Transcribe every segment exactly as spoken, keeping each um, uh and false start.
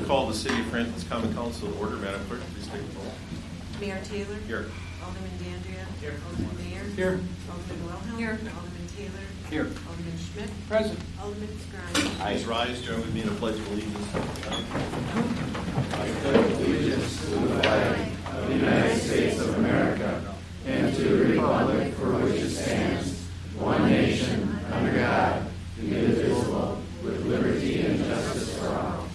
call the City of Franklin's Common Council to order. Madam Clerk, please take the roll. Mayor Taylor. Here. Alderman Dandria. Here. Alderman Mayer. Here. Alderman Wilhelm. Here. Alderman Taylor. Here. Alderman Schmidt. Present. Alderman Scruggs. Please rise. Join with me in a pledge of allegiance. I pledge allegiance to the flag of the United States of America and to the republic for which it stands, one nation, under God, indivisible, with liberty and justice for all.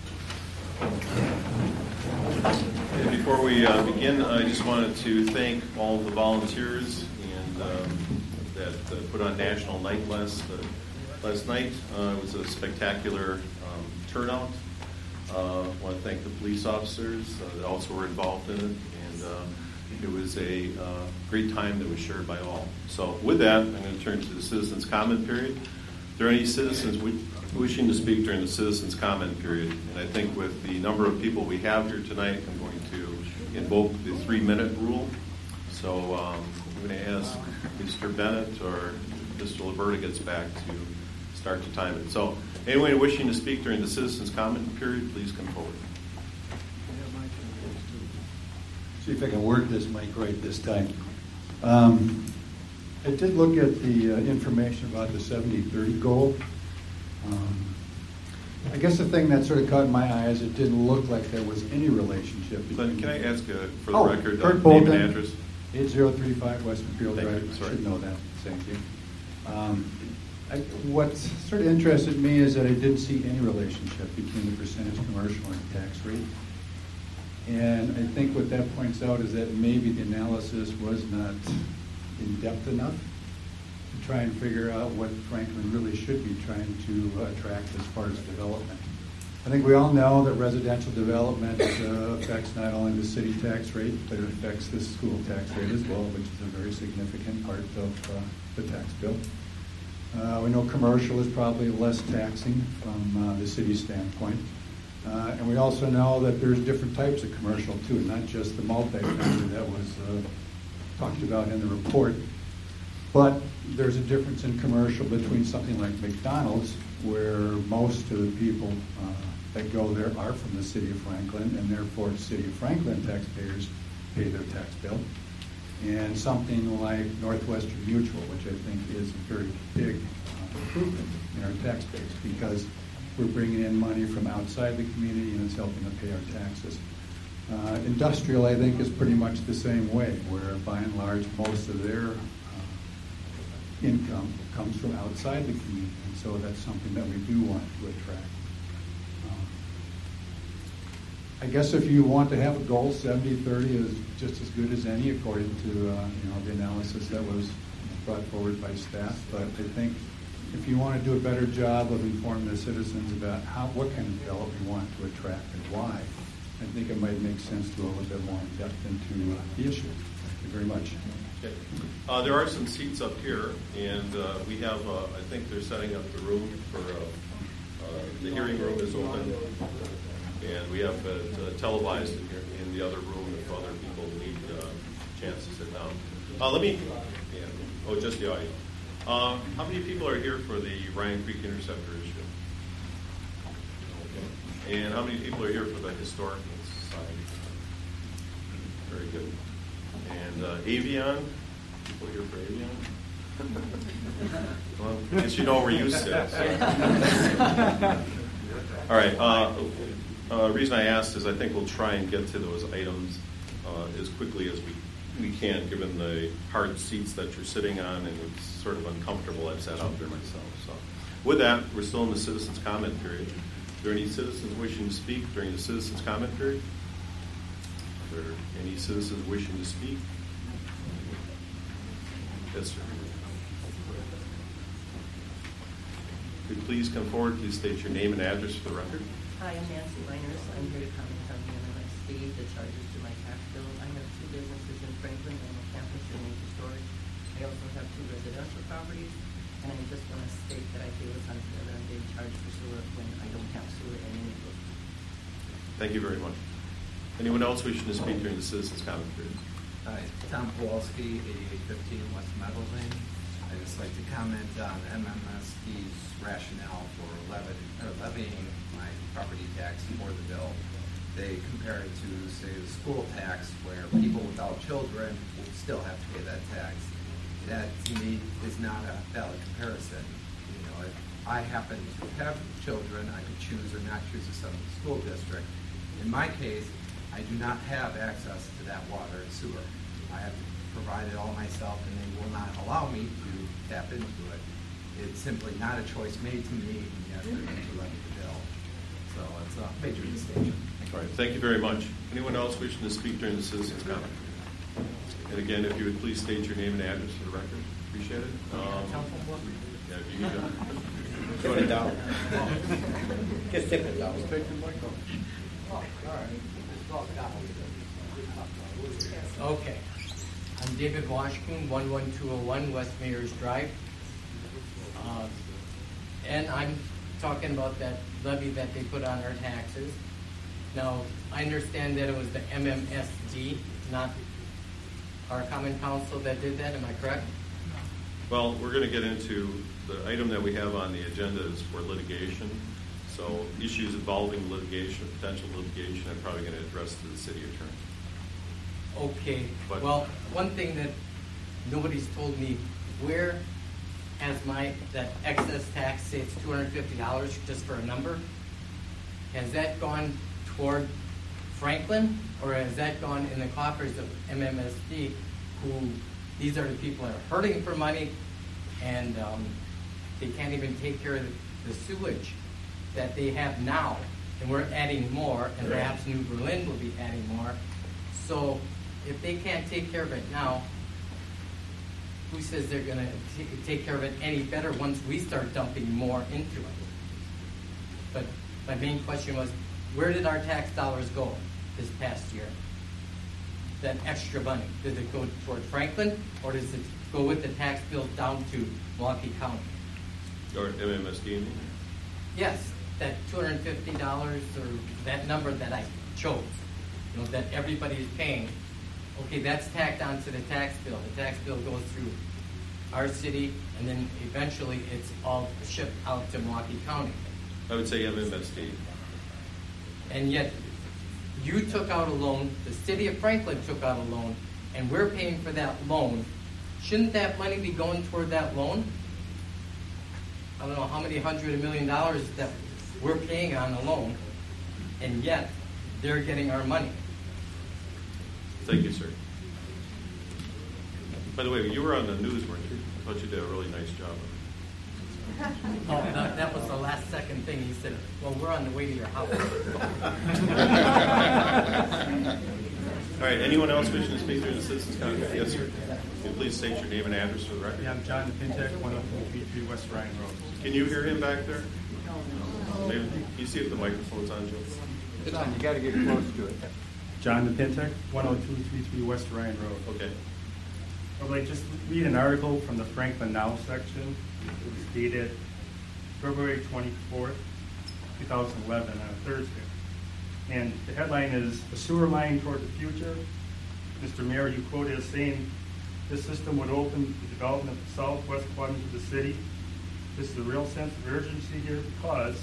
And before we uh, begin, I just wanted to thank all the volunteers and um, that uh, put on National Night last uh, last night. Uh, it was a spectacular um, turnout. Uh, I want to thank the police officers uh, that also were involved in it, and uh, it was a uh, great time that was shared by all. So with that, I'm going to turn to the citizens' comment period. If there are any citizens w- wishing to speak during the citizens' comment period, and I think with the number of people we have here tonight, I'm going to invoke the three-minute rule. So um, I'm going to ask Mister Bennett or Mister Liberta gets back to start to time it. So anyone wishing to speak during the citizens' comment period, please come forward. See if I can work this mic right this time. Um, I did look at the uh, information about the seventy thirty goal. Um, I guess the thing that sort of caught my eye is it didn't look like there was any relationship between... Glenn, can I ask uh, for the oh, record Kurt uh, Bolton, name and address? eight zero three five West Field Thank Drive. you. I Sorry. should know that. Thank you. Um, I, what sort of interested me is that I didn't see any relationship between the percentage commercial and the tax rate. And I think what that points out is that maybe the analysis was not in depth enough to try and figure out what Franklin really should be trying to uh, attract as far as development. I think we all know that residential development uh, affects not only the city tax rate, but it affects the school tax rate as well, which is a very significant part of uh, the tax bill. Uh, we know commercial is probably less taxing from uh, the city's standpoint. Uh, and we also know that there's different types of commercial too, not just the multifamily that was uh, talked about in the report. But there's a difference in commercial between something like McDonald's, where most of the people uh, that go there are from the city of Franklin, and therefore the city of Franklin taxpayers pay their tax bill. And something like Northwestern Mutual, which I think is a very big uh, improvement in our tax base, because we're bringing in money from outside the community and it's helping to pay our taxes. Uh, industrial, I think, is pretty much the same way, where by and large most of their uh, income comes from outside the community, and so that's something that we do want to attract. Um, I guess if you want to have a goal, seventy thirty is just as good as any, according to uh, you know the analysis that was brought forward by staff. But I think if you want to do a better job of informing the citizens about how what kind of development we want to attract and why, I think it might make sense to go a little bit more in depth into uh, the issue. Thank you very much. Okay. Uh, there are some seats up here, and uh, we have, uh, I think they're setting up the room for, uh, uh, the hearing room is open, and we have it uh, televised in, here, in the other room if other people need uh, a chance to sit down. Uh, let me, yeah, oh, just the audio. Uh, how many people are here for the Ryan Creek Interceptor issue? Okay. And how many people are here for the Historical Society? Very good. And uh, Avion? People here for Avion? Well, I guess you know where you sit. So. All right. Uh, uh, the reason I asked is I think we'll try and get to those items uh, as quickly as we we can, given the hard seats that you're sitting on, and it's sort of uncomfortable. I've sat out there myself. So, with that, we're still in the citizens' comment period. Are there any citizens wishing to speak during the citizens' comment period? Are there any citizens wishing to speak? Yes, sir. Could you please come forward? Please state your name and address for the record. Hi, I'm Nancy Miners. I'm here to comment on the M M S D, the charges to my tax bill. I have two businesses in Franklin and a campus in Nature Storage. I also have two residential properties, and I just want to state that I feel it's unfair that I'm being charged for sewer when I don't have sewer in any of those. Thank you very much. Anyone else wishing to speak during the citizens' comment period? Hi, Tom Kowalski, eighty-eight fifteen West Meadow Lane. I'd just like to comment on M M S D's rationale for levy, or levying my property tax for the bill. They compare it to, say, the school tax, where people without children will still have to pay that tax. That, to me, is not a valid comparison. You know, if I happen to have children, I could choose or not choose to send them to the school district. In my case, I do not have access to that water and sewer. I have to provide it all myself, and they will not allow me to tap into it. It's simply not a choice made to me, and yet they're going to levy the bill. So it's a major distinction. All right, thank you very much. Anyone else wishing to speak during the citizens' comment? And again, if you would please state your name and address for the record. Appreciate it. Um, yeah, if you could go. Put it down. Just tip it down. Okay. I'm David Washington, one one two oh one West Mayor's Drive. Uh, and I'm talking about that levy that they put on our taxes. Now, I understand that it was the M M S D, not our common council that did that. Am I correct? Well, we're going to get into the item that we have on the agenda is for litigation. So issues involving litigation, potential litigation, I'm probably going to address to the city attorney. Okay. But- Well, one thing that nobody's told me, where has my, that excess tax, say it's two hundred fifty dollars just for a number, has that gone toward Franklin, or has that gone in the coffers of M M S D, who, these are the people that are hurting for money, and um, they can't even take care of the, the sewage that they have now, and we're adding more, and perhaps New Berlin will be adding more. So if they can't take care of it now, who says they're going to take care of it any better once we start dumping more into it? But my main question was, where did our tax dollars go this past year? That extra money, did it go toward Franklin, or does it go with the tax bill down to Milwaukee County? Or M M S D, you mean? Yes, that two hundred fifty dollars, or that number that I chose, you know, that everybody is paying. Okay, that's tacked onto the tax bill. The tax bill goes through our city, and then eventually it's all shipped out to Milwaukee County. I would say M M S D. And yet, you took out a loan, the city of Franklin took out a loan, and we're paying for that loan. Shouldn't that money be going toward that loan? I don't know how many hundred of million dollars that we're paying on a loan, and yet they're getting our money. Thank you, sir. By the way, you were on the news, weren't you? I thought you did a really nice job. Oh, that, that was the last second thing he said. Well, we're on the way to your house. All right, anyone else wishing to speak during the citizens' comment? Yes, sir. Can you please state your name and address for the record? Yeah, I'm John Pintek, one oh four three three West Ryan Road. Can you hear him back there? Maybe, can you see if the microphone's on, Joe? It's on, you got to get close to it. John Pintek, one oh two three three West Ryan Road. Okay. I'd like just read an article from the Franklin Now section. It was dated February twenty-fourth, two thousand eleven, on a Thursday. And the headline is, "A sewer line toward the future." Mister Mayor, you quoted as saying, "This system would open the development of the southwest quadrant of the city." This is a real sense of urgency here, because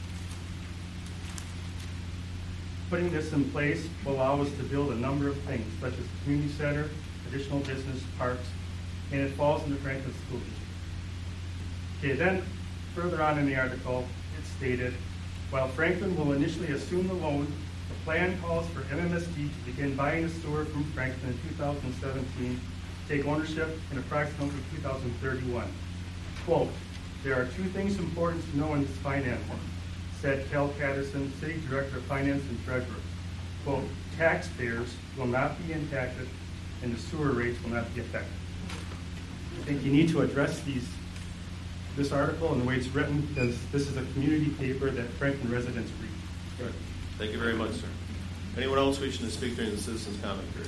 putting this in place will allow us to build a number of things, such as the community center, additional business, parks, and it falls into Franklin School District. Okay, then further on in the article, it stated, while Franklin will initially assume the loan, the plan calls for M M S D to begin buying the sewer from Franklin in two thousand seventeen, take ownership in approximately two thousand thirty-one. Quote, "There are two things important to know in this financing," said Cal Patterson, City Director of Finance and Treasurer. Quote, "Taxpayers will not be impacted and the sewer rates will not be affected." I think you need to address these, this article and the way it's written, because this is a community paper that Franklin residents read. Good. Thank you very much, sir. Anyone else wishing to speak during the citizens' comment period?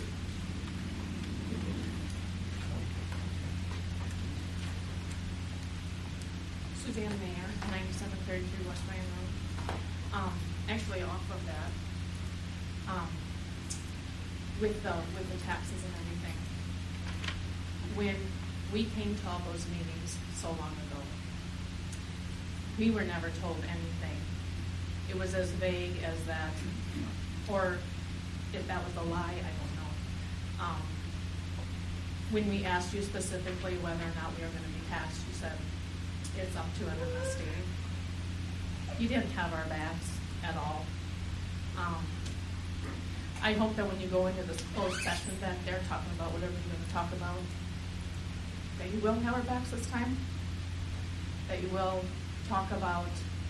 Suzanne Mayer, ninety-seven thirty-three West Ryan Road. Um, actually, off of that, um, with the with the taxes and everything, when We came to all those meetings so long ago. We were never told anything. It was as vague as that, or if that was a lie, I don't know. Um, when we asked you specifically whether or not we were going to be taxed, you said it's up to M M S D. You didn't have our backs at all. Um, I hope that when you go into this closed session that they're talking about whatever you're going to talk about, that you will have our backs this time, that you will talk about,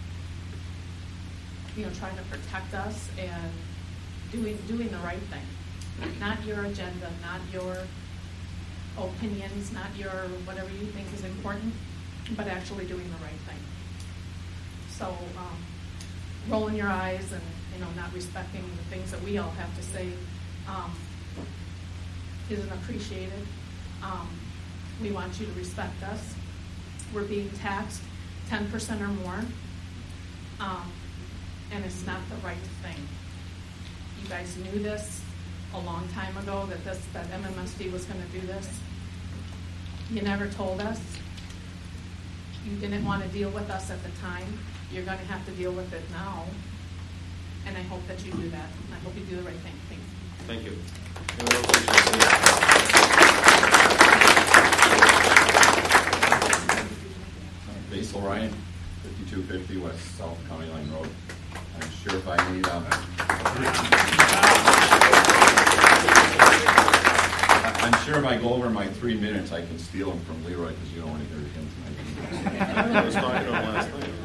you know, trying to protect us and doing doing the right thing. Not your agenda, not your opinions, not your whatever you think is important, but actually doing the right thing. So um, rolling your eyes and, you know, not respecting the things that we all have to say um, isn't appreciated. Um, we want you to respect us. We're being taxed ten percent or more, um, and it's not the right thing. You guys knew this a long time ago, that this that M M S D was going to do this. You never told us. You didn't want to deal with us at the time. You're going to have to deal with it now. And I hope that you do that. I hope you do the right thing. Thank you. Thank you. Anyone else wishing to speak? Basil Ryan, fifty-two fifty West South County Line Road. I'm sure if I need um, I'm sure if I go over my three minutes, I can steal them from Leroy because you don't want to hear him tonight. I was talking to him last night.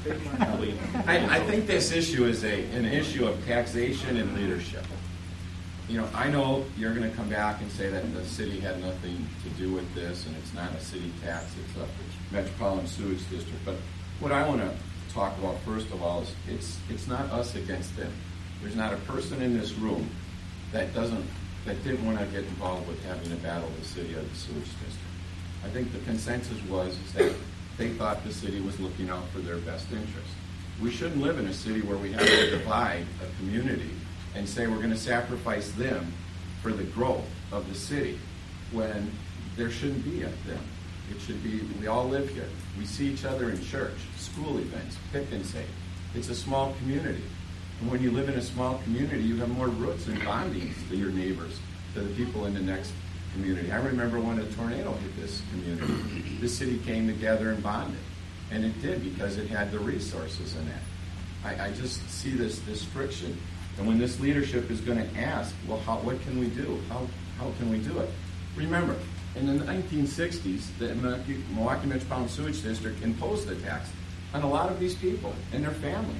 I, I think this issue is a an issue of taxation and leadership. You know, I know you're going to come back and say that the city had nothing to do with this, and it's not a city tax; it's a metropolitan sewage district. But what I want to talk about first of all is it's it's not us against them. There's not a person in this room that doesn't that didn't want to get involved with having a battle with the city of the sewage district. I think the consensus was is that they thought the city was looking out for their best interest. We shouldn't live in a city where we have to divide a community and say we're going to sacrifice them for the growth of the city when there shouldn't be a them. It should be, we all live here. We see each other in church, school events, pick and save. It's a small community. And when you live in a small community, you have more roots and bondings to your neighbors, to the people in the next community. I remember when a tornado hit this community, the city came together and bonded. And it did because it had the resources in it. I, I just see this this friction. And when this leadership is going to ask, well, how, what can we do? How, how can we do it? Remember, in the nineteen sixties, the Milwaukee Metropolitan Sewage District imposed the tax on a lot of these people and their families.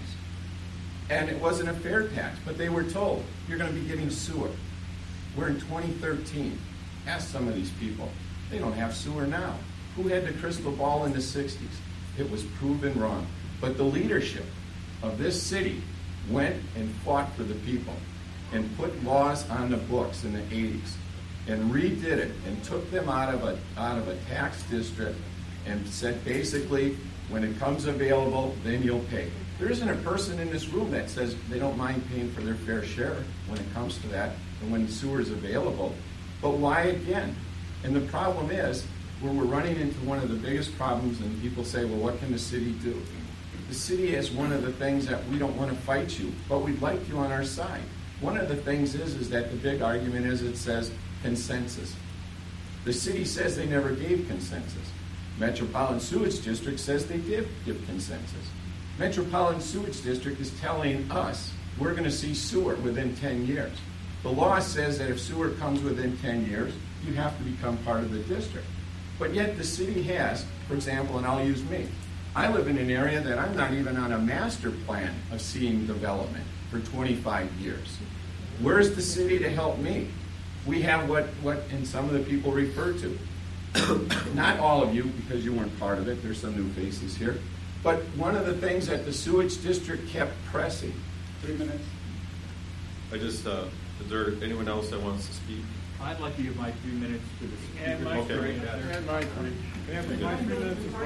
And it wasn't a fair tax, but they were told, you're going to be getting sewer. We're in twenty thirteen. Ask some of these people. They don't have sewer now. Who had the crystal ball in the sixties? It was proven wrong. But the leadership of this city went and fought for the people and put laws on the books in the eighties and redid it and took them out of a out of a tax district and said basically, when it comes available, then you'll pay. There isn't a person in this room that says they don't mind paying for their fair share when it comes to that and when sewer is available. But why again? And the problem is, where we're running into one of the biggest problems, and people say, well, what can the city do? The city is one of the things that we don't want to fight you, but we'd like you on our side. One of the things is, is that the big argument is it says consensus. The city says they never gave consensus. Metropolitan Sewage District says they did give consensus. Metropolitan Sewage District is telling us we're going to see sewer within ten years. The law says that if sewer comes within ten years, you have to become part of the district. But yet the city has, for example, and I'll use me. I live in an area that I'm not even on a master plan of seeing development for twenty-five years. Where's the city to help me? We have what, what and some of the people refer to. Not all of you, because you weren't part of it. There's some new faces here. But one of the things that the sewage district kept pressing. Three minutes. I just, uh, is there anyone else that wants to speak? I'd like to give my three minutes to the speaker. And my okay. three. And my three. And my three minutes as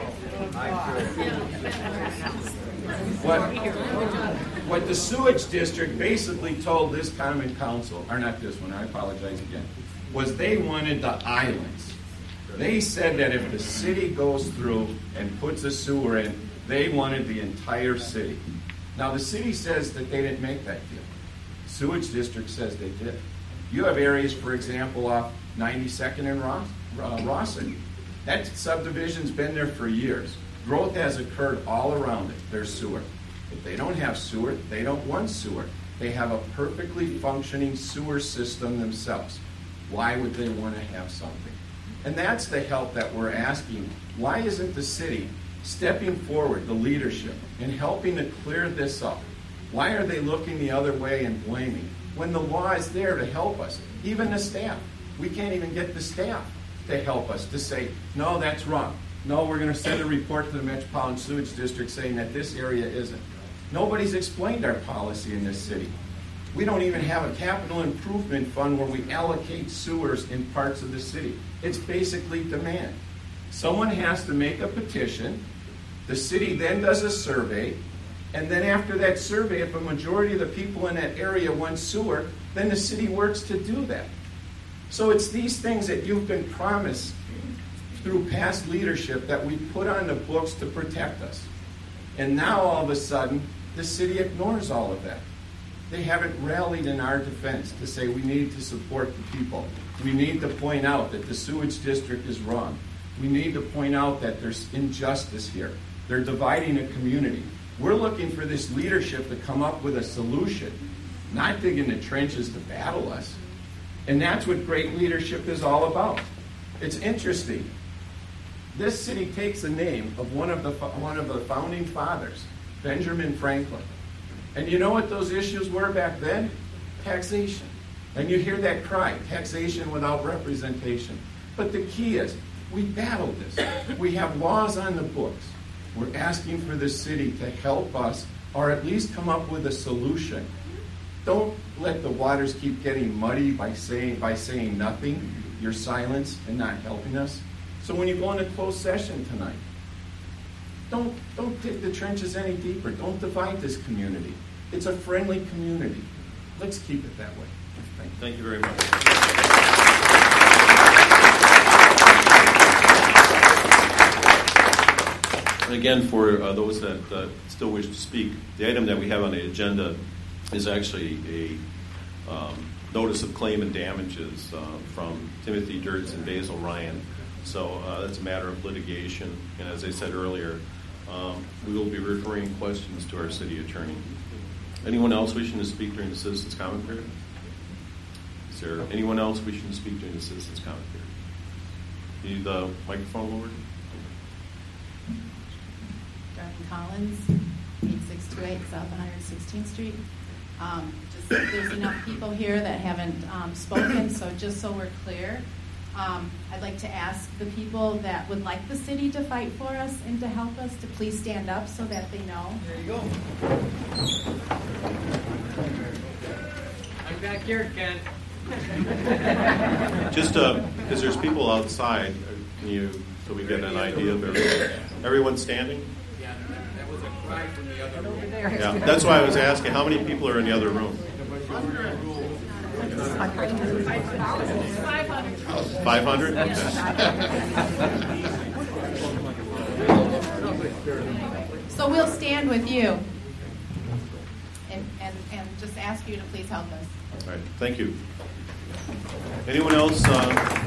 What, well. what the sewage district basically told this common council, or not this one, I apologize again, was they wanted the islands. They said that if the city goes through and puts a sewer in, they wanted the entire city. Now, the city says that they didn't make that deal. Sewage district says they did. You have areas, for example, off ninety-second and Ross, uh, Rawson. That subdivision's been there for years. Growth has occurred all around it. There's sewer. If they don't have sewer, they don't want sewer. They have a perfectly functioning sewer system themselves. Why would they want to have something? And that's the help that we're asking. Why isn't the city stepping forward, the leadership, and helping to clear this up? Why are they looking the other way and blaming when the law is there to help us? Even the staff. We can't even get the staff to help us to say, no, that's wrong. No, we're going to send a report to the Metropolitan Sewage District saying that this area isn't. Nobody's explained our policy in this city. We don't even have a capital improvement fund where we allocate sewers in parts of the city. It's basically demand. Someone has to make a petition. The city then does a survey. And then after that survey, if a majority of the people in that area want sewer, then the city works to do that. So it's these things that you've been promised through past leadership that we put on the books to protect us. And now all of a sudden, the city ignores all of that. They haven't rallied in our defense to say we need to support the people. We need to point out that the sewage district is wrong. We need to point out that there's injustice here. They're dividing a community. We're looking for this leadership to come up with a solution, not dig in the trenches to battle us. And that's what great leadership is all about. It's interesting. This city takes the name of one of the one of the founding fathers, Benjamin Franklin. And you know what those issues were back then? Taxation. And you hear that cry, taxation without representation. But the key is, we battled this. We have laws on the books. We're asking for the city to help us, or at least come up with a solution. Don't let the waters keep getting muddy by saying by saying nothing, your silence, and not helping us. So when you go into closed session tonight, don't don't dig the trenches any deeper. Don't divide this community. It's a friendly community. Let's keep it that way. Thank you. Thank you very much. And again, for uh, those that uh, still wish to speak, the item that we have on the agenda is actually a um, notice of claim and damages uh, from Timothy Dirtz and Basil Ryan. So uh, that's a matter of litigation. And as I said earlier, um, we will be referring questions to our city attorney. Anyone else wishing to speak during the citizens' comment period? Is there anyone else wishing to speak during the citizens' comment period? Need the microphone lowered? Darlene Collins, eight six two eight South one hundred sixteenth Street. Um, just, there's enough people here that haven't um, spoken, so just so we're clear, um, I'd like to ask the people that would like the city to fight for us and to help us to please stand up so that they know. There you go. I'm back here, Ken. Just because uh, there's people outside, can you, so we get an idea of everyone. Everyone standing? Yeah, that was a cry from the other room. Yeah, that's why I was asking, how many people are in the other room? five hundred? So we'll stand with you and, and, and just ask you to please help us. All right, thank you. Anyone else? Uh,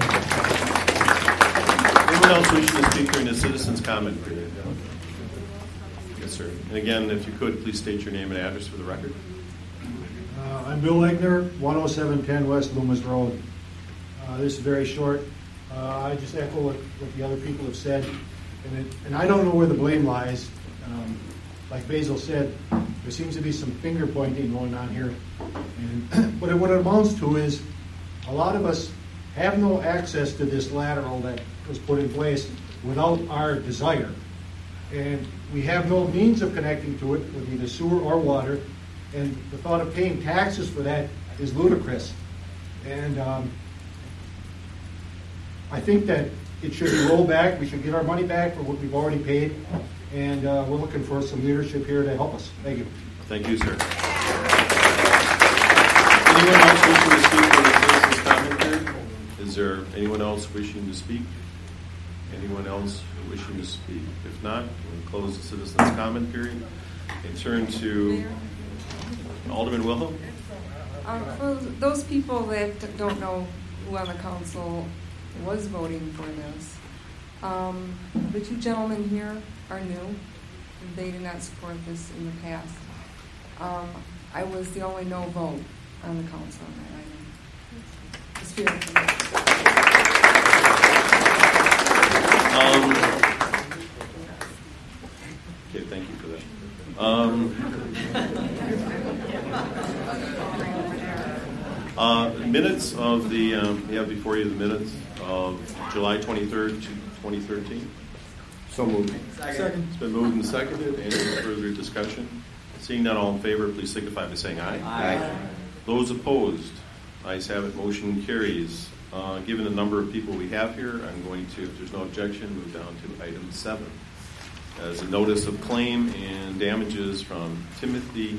anyone else wishing to speak during the citizens' comment period? Yes, sir. And again, if you could, please state your name and address for the record. Uh, I'm Bill Legner, one oh seven ten West Loomis Road. Uh, this is very short. Uh, I just echo what, what the other people have said, and, it, and I don't know where the blame lies. Um, like Basil said, there seems to be some finger pointing going on here. And but what it amounts to is a lot of us have no access to this lateral that was put in place without our desire. And we have no means of connecting to it with either sewer or water. And the thought of paying taxes for that is ludicrous. And um, I think that it should be rolled back. We should get our money back for what we've already paid. And uh, we're looking for some leadership here to help us. Thank you. Thank you, sir. Anyone else wishing to speak on the citizens' comment period? Is there anyone else wishing to speak? Anyone else wishing to speak? If not, we'll close the citizens' comment period and turn to Alderman Wilhelm. Um, for those people that don't know who on the council was voting for this, um, the two gentlemen here are new. They did not support this in the past. Um, I was the only no vote on the council on that item. Just feel Um, okay, thank you for that. Um, uh, minutes of the, um, you have before you the minutes of July twenty-third, twenty thirteen. So moved. Second. It's been moved and seconded. Any further discussion? Seeing none, all in favor, please signify by saying aye. Aye. Those opposed? Ayes have it, motion carries. Uh, given the number of people we have here, I'm going to, if there's no objection, move down to item seven. As a notice of claim and damages from Timothy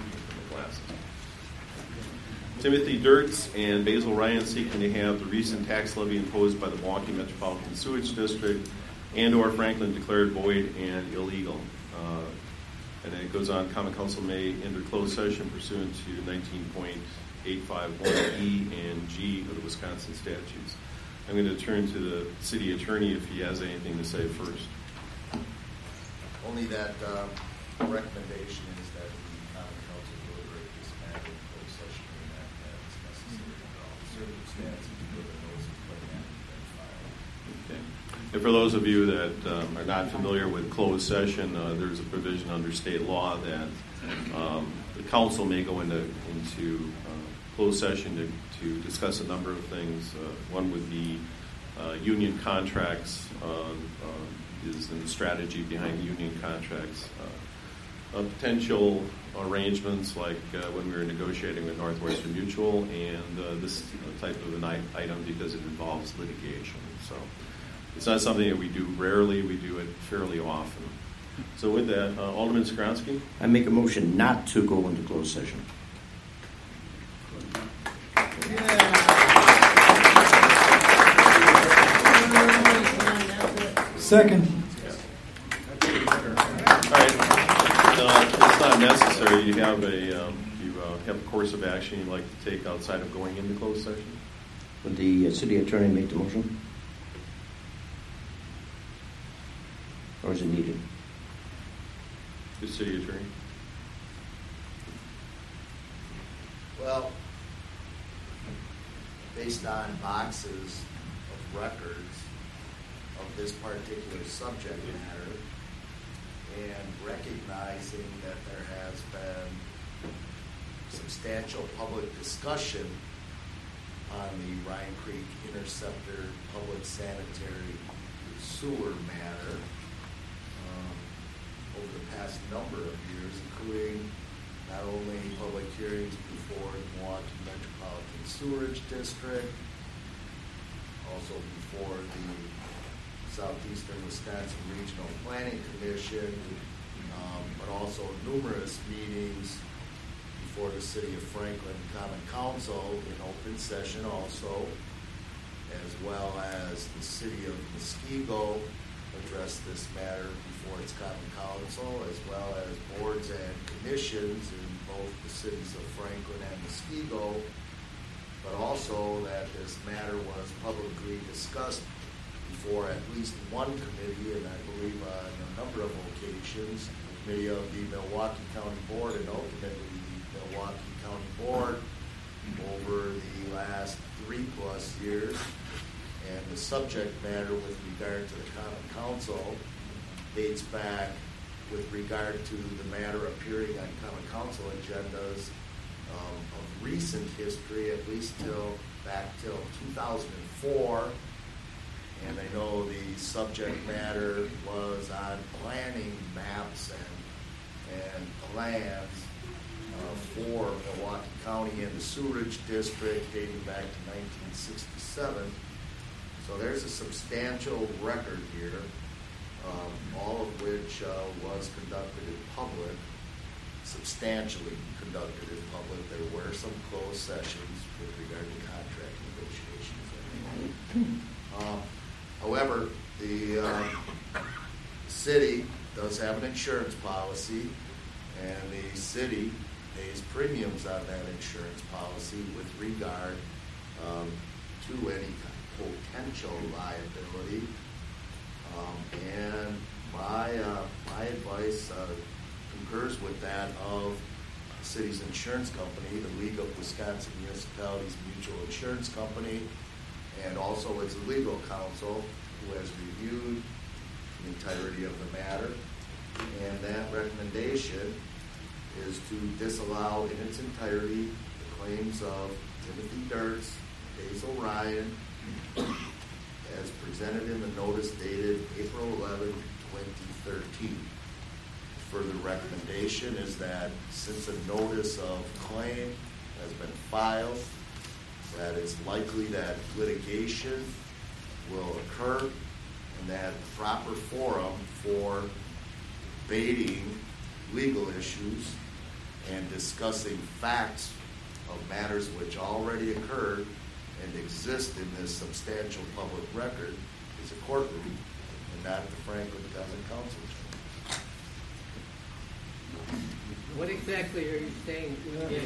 Timothy Dirks and Basil Ryan seeking to have the recent tax levy imposed by the Milwaukee Metropolitan Sewage District and or Franklin declared void and illegal. Uh, and then it goes on, Common Council may enter closed session pursuant to nineteen point eight five one E and G of the Wisconsin statutes. I'm going to turn to the city attorney if he has anything to say first. Only that uh, recommendation is that the Common Council deliberate this matter in closed session and that that is necessary under all circumstances given those who claim that have been filed. Okay. And for those of you that um, are not familiar with closed session, uh, there's a provision under state law that um, the council may go into into uh, closed session to, to discuss a number of things. Uh, one would be uh, union contracts, uh, uh, is in the strategy behind union contracts. Uh, uh, potential arrangements like uh, when we were negotiating with Northwestern Mutual, and uh, this type of an item because it involves litigation. So it's not something that we do rarely, we do it fairly often. So with that, uh, Alderman Skronsky? I make a motion not to go into closed session. Second. All right. Uh, it's not necessary. You have a um, you uh, have a course of action you'd like to take outside of going into closed session? Would the uh, city attorney make the motion? Or is it needed? The city attorney? Well, based on boxes of records of this particular subject matter and recognizing that there has been substantial public discussion on the Ryan Creek Interceptor public sanitary sewer matter um, over the past number of years, including not only public hearings before the Milwaukee Metropolitan Sewerage District, also before the Southeastern Wisconsin Regional Planning Commission, um, but also numerous meetings before the City of Franklin Common Council in open session also, as well as the City of Muskego addressed this matter before its Common Council, as well as boards and commissions in both the cities of Franklin and Muskego, but also that this matter was publicly discussed before at least one committee, and I believe on a number of occasions, the committee of the Milwaukee County Board and ultimately the Milwaukee County Board over the last three plus years. And the subject matter with regard to the Common Council dates back with regard to the matter appearing on Common Council agendas um, of recent history, at least till back till two thousand four. And I know the subject matter was on planning maps and, and plans uh, for Milwaukee County and the sewerage district dating back to nineteen sixty-seven. So there's a substantial record here, um, all of which uh, was conducted in public, substantially conducted in public. There were some closed sessions with regard to contract negotiations. Um, however, The uh, city does have an insurance policy, and the city pays premiums on that insurance policy with regard um, to any potential liability. Um, and my uh, my advice uh, concurs with that of the city's insurance company, the League of Wisconsin Municipalities Mutual Insurance Company, and also its legal counsel, who has reviewed the entirety of the matter. And that recommendation is to disallow in its entirety the claims of Timothy Dirks, Hazel Ryan, as presented in the notice dated April eleventh, twenty thirteen. Further recommendation is that since a notice of claim has been filed, that it's likely that litigation will occur, and that the proper forum for debating legal issues and discussing facts of matters which already occurred and exist in this substantial public record is a courtroom, and not the Franklin Common Council chamber. What exactly are you saying?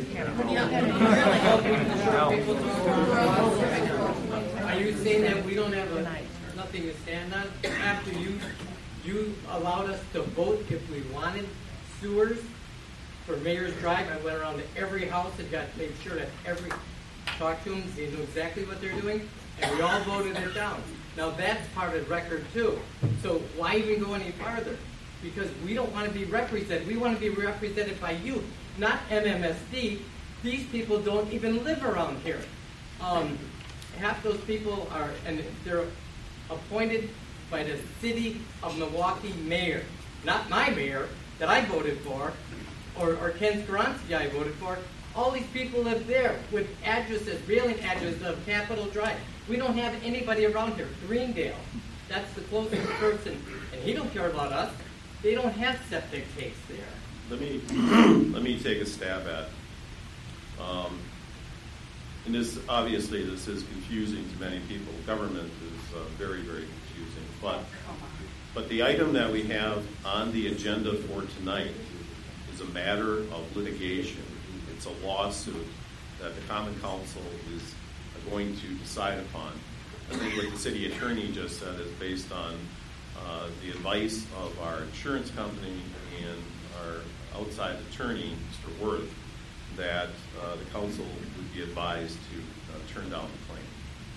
Are you saying that we don't have a, nothing to stand on after you you allowed us to vote if we wanted sewers for Mayor's Drive? I went around to every house and got made sure that every talked to them, they knew exactly what they're doing, and we all voted it down. Now that's part of the record too. So why even go any farther? Because we don't want to be represented. We want to be represented by you, not M M S D. These people don't even live around here. Um, half those people are, and they're appointed by the city of Milwaukee mayor, not my mayor that I voted for, or, or Ken Skaronski I voted for. All these people live there with addresses, mailing addresses of Capitol Drive. We don't have anybody around here. Greendale, that's the closest person, and he don't care about us. They don't have septic tanks there. Let me let me take a stab at. Um, and this obviously this is confusing to many people. Government is uh, very very confusing. But but the item that we have on the agenda for tonight is a matter of litigation. It's a lawsuit that the Common Council is going to decide upon. I think what the city attorney just said is based on uh, the advice of our insurance company and our outside attorney, Mister Worth, that uh, the council would be advised to uh, turn down the claim.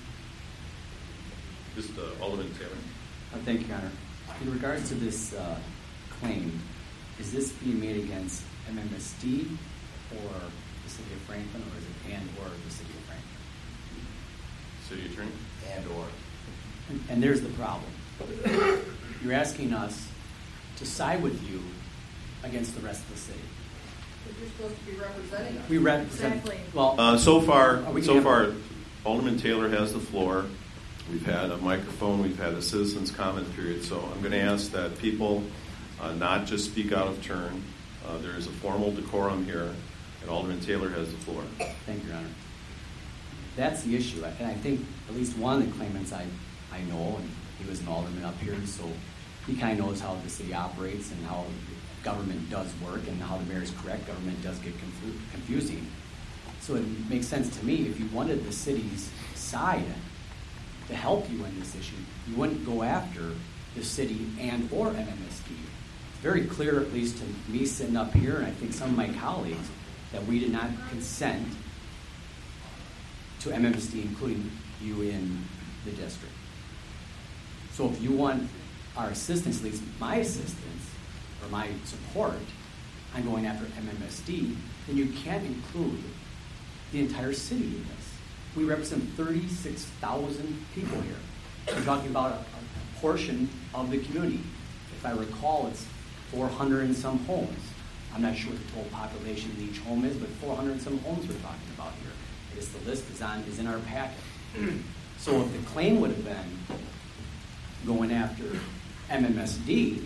Just uh, Alderman Taylor. Uh, thank you, Your Honor. In regards to this uh, claim, is this being made against M M S D or the City of Franklin, or is it and or the City of Franklin? City attorney? And or. And, and there's the problem. You're asking us to side with you against the rest of the city. But you're supposed to be representing us. We represent. Exactly. Well, Uh, so far, Are we so gonna- far, Alderman Taylor has the floor. We've had a microphone. We've had a citizens' comment period. So I'm going to ask that people uh, not just speak out of turn. Uh, there is a formal decorum here, and Alderman Taylor has the floor. Thank you, Your Honor. That's the issue, and I think at least one of the claimants I, I know, and he was an alderman up here, so he kind of knows how the city operates and how government does work and how the mayor is correct. Government does get confu- confusing. So it makes sense to me if you wanted the city's side to help you in this issue, you wouldn't go after the city and or M M S D. It's very clear, at least to me sitting up here, and I think some of my colleagues, that we did not consent to M M S D, including you in the district. So if you want our assistance, at least my assistance, or my support on going after M M S D, then you can't include the entire city in this. We represent thirty-six thousand people here. We're talking about a, a portion of the community. If I recall, it's four hundred and some homes. I'm not sure what the total population of each home is, but four hundred and some homes we're talking about here. I guess the list is on is in our packet. So if the claim would have been going after M M S D,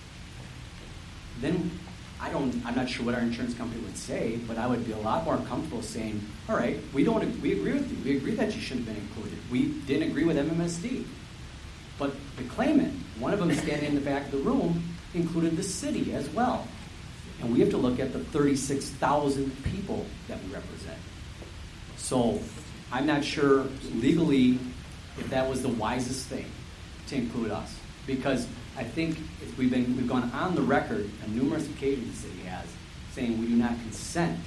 then I don't, I'm not sure what our insurance company would say, but I would be a lot more comfortable saying, all right, we don't, we agree with you. We agree that you shouldn't have been included. We didn't agree with M M S D. But the claimant, one of them standing in the back of the room, included the city as well. And we have to look at the thirty-six thousand people that we represent. So I'm not sure legally if that was the wisest thing to include us. Because I think if we've been we've gone on the record on numerous occasions, the city has, saying we do not consent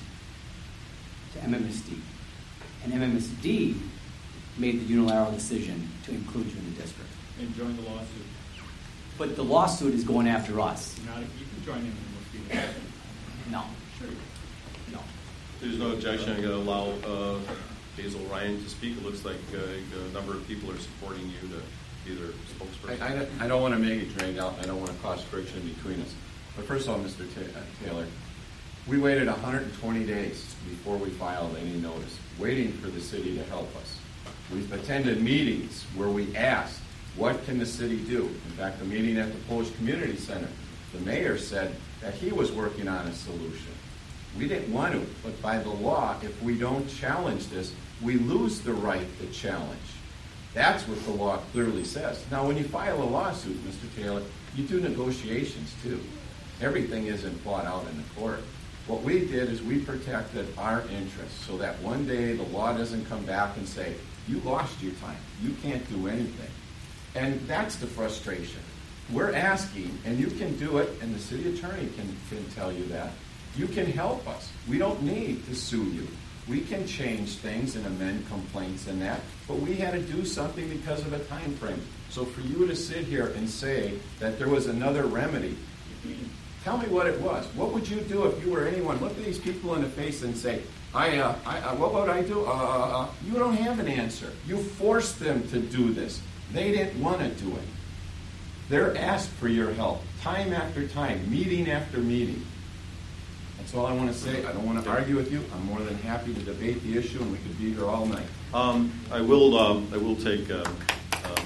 to M M S D. And M M S D made the unilateral decision to include you in the district. And join the lawsuit. But the lawsuit is going after us. Not if you can join in the lawsuit. No. Sure. No. There's no objection. I'm going to allow uh, Basil Ryan to speak. It looks like uh, a number of people are supporting you to be their spokesperson. I, I, don't, I don't want to make it drag out. I don't want to cause friction between us. But first of all, Mister Ta- Taylor, we waited one hundred twenty days before we filed any notice, waiting for the city to help us. We've attended meetings where we asked, what can the city do? In fact, the meeting at the Polish Community Center, the mayor said that he was working on a solution. We didn't want to, but by the law, if we don't challenge this, we lose the right to challenge. That's what the law clearly says. Now, when you file a lawsuit, Mister Taylor, you do negotiations too. Everything isn't fought out in the court. What we did is we protected our interests so that one day the law doesn't come back and say, you lost your time. You can't do anything. And that's the frustration. We're asking, and you can do it, and the city attorney can, can tell you that. You can help us. We don't need to sue you. We can change things and amend complaints and that, but we had to do something because of a time frame. So for you to sit here and say that there was another remedy, tell me what it was. What would you do if you were anyone? Look at these people in the face and say, I, uh, I, uh, what would I do? Uh, uh, you don't have an answer. You forced them to do this. They didn't want to do it. They're asked for your help, time after time, meeting after meeting. That's all I want to say. I don't want to argue with you. I'm more than happy to debate the issue, and we could be here all night. Um, I will. Um, I will take. Uh, um,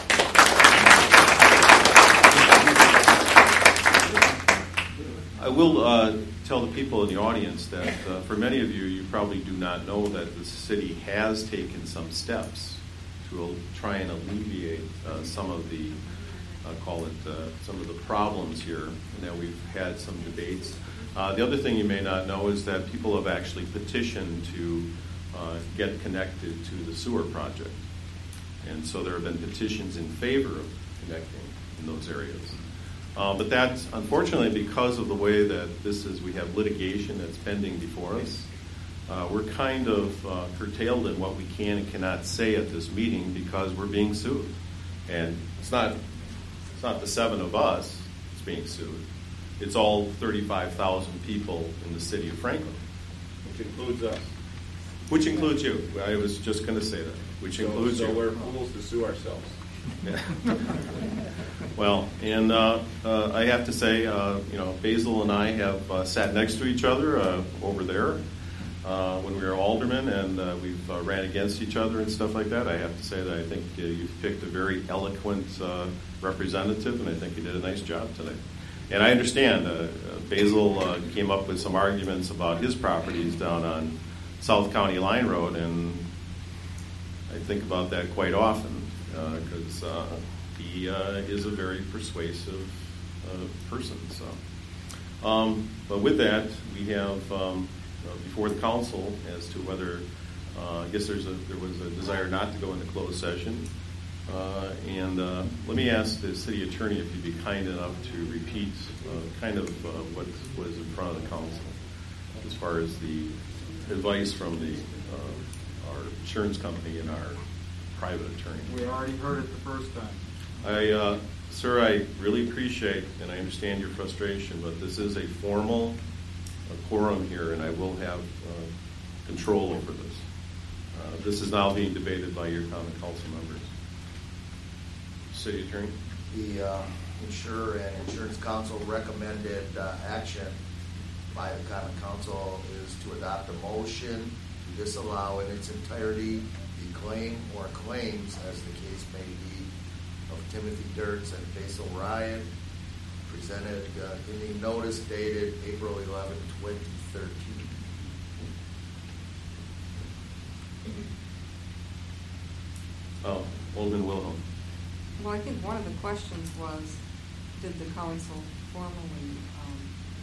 I will uh, tell the people in the audience that uh, for many of you, you probably do not know that the city has taken some steps to try and alleviate uh, some of the, uh, call it, uh, some of the problems here, and that we've had some debates. Uh, the other thing you may not know is that people have actually petitioned to uh, get connected to the sewer project. And so there have been petitions in favor of connecting in those areas. Uh, but that's, unfortunately, because of the way that this is, we have litigation that's pending before us. Uh, we're kind of uh, curtailed in what we can and cannot say at this meeting because we're being sued. And it's not, it's not the seven of us that's being sued. It's all thirty-five thousand people in the city of Franklin. Which includes us. Which includes you. I was just going to say that. Which so, includes so you. So we're fools to sue ourselves. Yeah. Well, and uh, uh, I have to say, uh, you know, Basil and I have uh, sat next to each other uh, over there uh, when we were aldermen, and uh, we've uh, ran against each other and stuff like that. I have to say that I think uh, you've picked a very eloquent uh, representative, and I think you did a nice job today. And I understand uh, Basil uh, came up with some arguments about his properties down on South County Line Road, and I think about that quite often because uh, uh, he uh, is a very persuasive uh, person. So, um, but with that, we have um, uh, before the council as to whether uh, I guess there's a there was a desire not to go into closed session. Uh, and uh, let me ask the city attorney if you'd be kind enough to repeat uh, kind of uh, what was in front of the council as far as the advice from the uh, our insurance company and our private attorney. We already heard it the first time. I, uh, sir, I really appreciate and I understand your frustration, but this is a formal a quorum here, and I will have uh, control over this. Uh, this is now being debated by your common council members. City attorney? The uh, insurer and insurance council recommended uh, action by the common council is to adopt a motion to disallow in its entirety the claim or claims, as the case may be, of Timothy Dirks and Basil Ryan, presented uh, in the notice dated April eleventh, twenty thirteen. Oh, Alderman Wilhelm. well, I think one of the questions was, did the council formally um,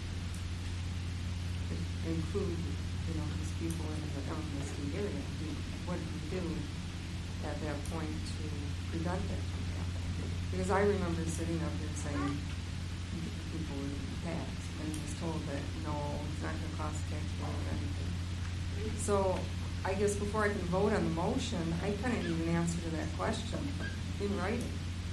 include, you know, these people in the M M S D area? Do, what did we do at that point to prevent that from happening? Because I remember sitting up here saying people were taxed, and was told that no, it's not going to cost the taxpayer anything. So I guess before I can vote on the motion, I kind of need an answer to that question in writing.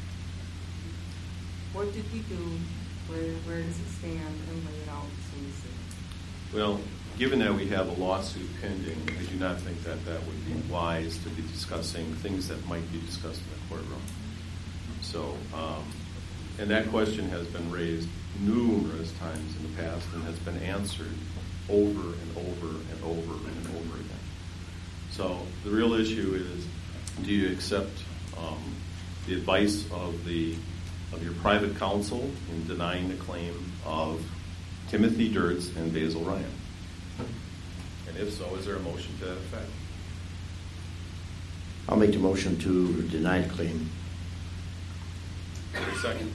What did we do? Where where does it stand? And lay it out so we see. Well, given that we have a lawsuit pending, I do not think that that would be wise to be discussing things that might be discussed in the courtroom. So, um, and that question has been raised numerous times in the past and has been answered over and over and over and over again. So the real issue is, do you accept um, the advice of the of your private counsel in denying the claim of Timothy Dirtz and Basil Ryan? And if so, is there a motion to that effect? I'll make the motion to deny the claim. Is there a second?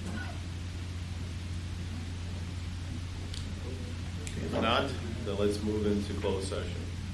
If not, then let's move into closed session.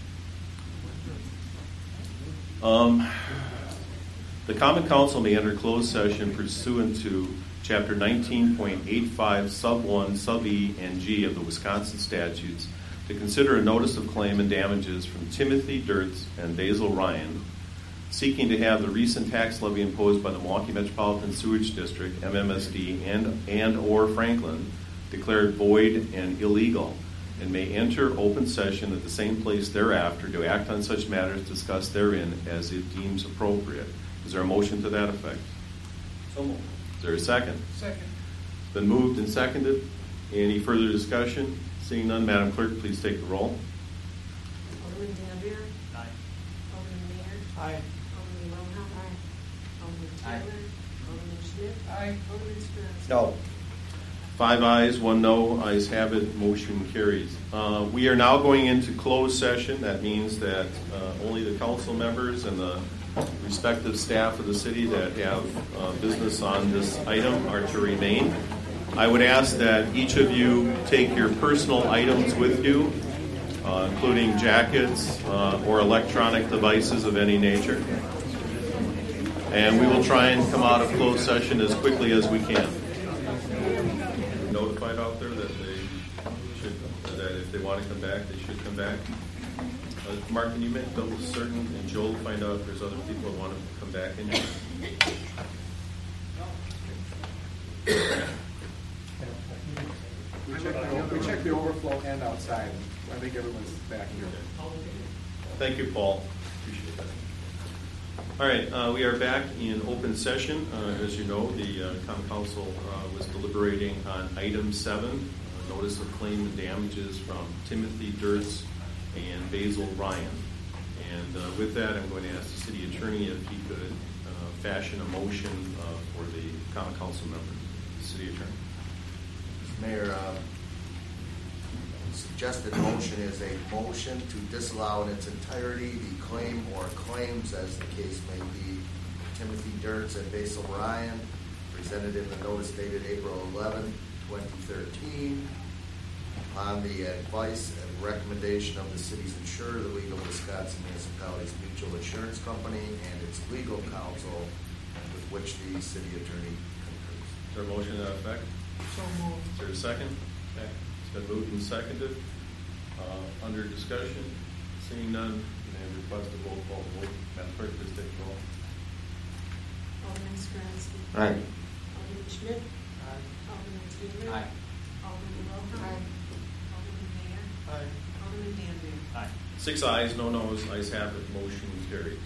Um, the Common Council may enter closed session pursuant to Chapter nineteen point eight five, Sub one, Sub E, and G of the Wisconsin statutes to consider a notice of claim and damages from Timothy Dirtz and Basil Ryan, seeking to have the recent tax levy imposed by the Milwaukee Metropolitan Sewage District, M M S D, and, and or Franklin declared void and illegal, and may enter open session at the same place thereafter to act on such matters discussed therein as it deems appropriate. Is there a motion to that effect? So moved. Is there a second? Second. It's been moved and seconded. Any further discussion? Seeing none, Madam Clerk, please take the roll. Alderman Vanderveer. Aye. Alderman Mayor. Aye. Alderman Wilhelm. Aye. Alderman Aye. Taylor. Alderman Schmidt. Aye. Alderman Spruance. No. Five ayes, one no. Ayes have it. Motion carries. Uh, we are now going into closed session. That means that uh, only the council members and the respective staff of the city that have uh, business on this item are to remain. I would ask that each of you take your personal items with you, uh, including jackets uh, or electronic devices of any nature. And we will try and come out of closed session as quickly as we can. Notified out there that they should, that if they want to come back, they should come back. Uh, Mark, can you make double certain, and Joel will find out if there's other people that want to come back in here? We checked the, we checked the overflow and outside. I think everyone's back here. Thank you, Paul. Appreciate that. All right, uh, we are back in open session. Uh, as you know, the uh, Common Council uh, was deliberating on item seven, uh, notice of claim and damages from Timothy Dirtz and Basil Ryan. And uh, with that, I'm going to ask the city attorney if he could uh, fashion a motion uh, for the Common Council members. City attorney. Mayor, uh, suggested motion is a motion to disallow in its entirety the claim or claims, as the case may be, Timothy Dirtz and Basil Ryan, presented in the notice dated April eleventh, twenty thirteen, upon the advice and recommendation of the city's insurer, the League of Wisconsin Municipalities Mutual Insurance Company, and its legal counsel, with which the city attorney concurs. Is there a motion to that effect? So moved. Is there a second? Okay. It's been moved and seconded. Uh, under discussion, seeing none, may I request a roll call vote? Madam Clerk, please take the roll. Alderman Spruance. Aye. Alderman Schmidt. Aye. Alderman Taylor. Aye. Alderman Wilhelm. Aye. Alderman Mayor. Aye. Alderman Vanderveer. Aye. Six ayes, no noes. Ayes have it. Motion carries.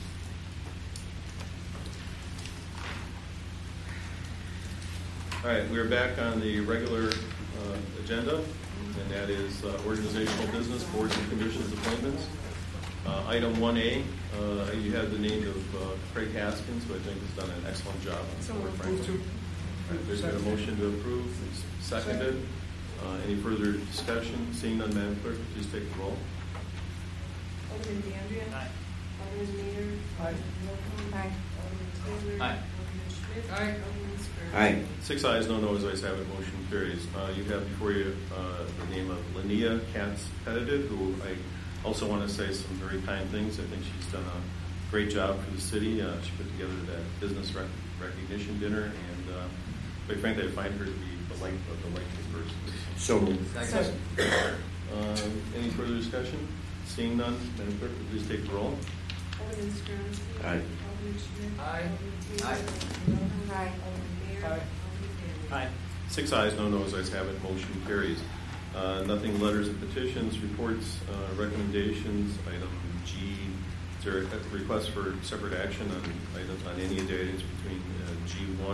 All right, we're back on the regular uh, agenda, and that is uh, organizational business, boards and commissions appointments. Uh, item one A, uh, you have the name of uh, Craig Haskins, who I think has done an excellent job on So Fort moved. Franklin. All right, there's been a motion to approve, it's seconded. Uh, any further discussion? Seeing none, Madam Clerk, please take the roll. Alderman Vanderveer. Aye. Alderman Mayor. Aye. Aye. Alderman Taylor. Aye. Alderman Schmidt. Aye. Alderman Straugh. Aye. Six ayes, no noes, ayes have it, motion carries. Uh, You have before you uh, the name of Linnea Katz-Pettit, who I also want to say some very kind things. I think she's done a great job for the city. Uh, She put together that business rec- recognition dinner, and uh, quite frankly, I find her to be the light of the delightful person. So moved. Second. Uh, Any further discussion? Seeing none, Madam Clerk, please take the roll. Alderman Straugh. Aye. Alderman Schmidt. Aye. Alderman Taylor. Aye. Alderman Wilkins. Aye. Alderman Mayor. Aye. Alderman Manley. Aye. Six ayes, no noes, ayes have it, motion carries. Uh, Nothing, letters and petitions, reports, uh, recommendations, item G. Is there a request for separate action on items, on any of the items between uh, G one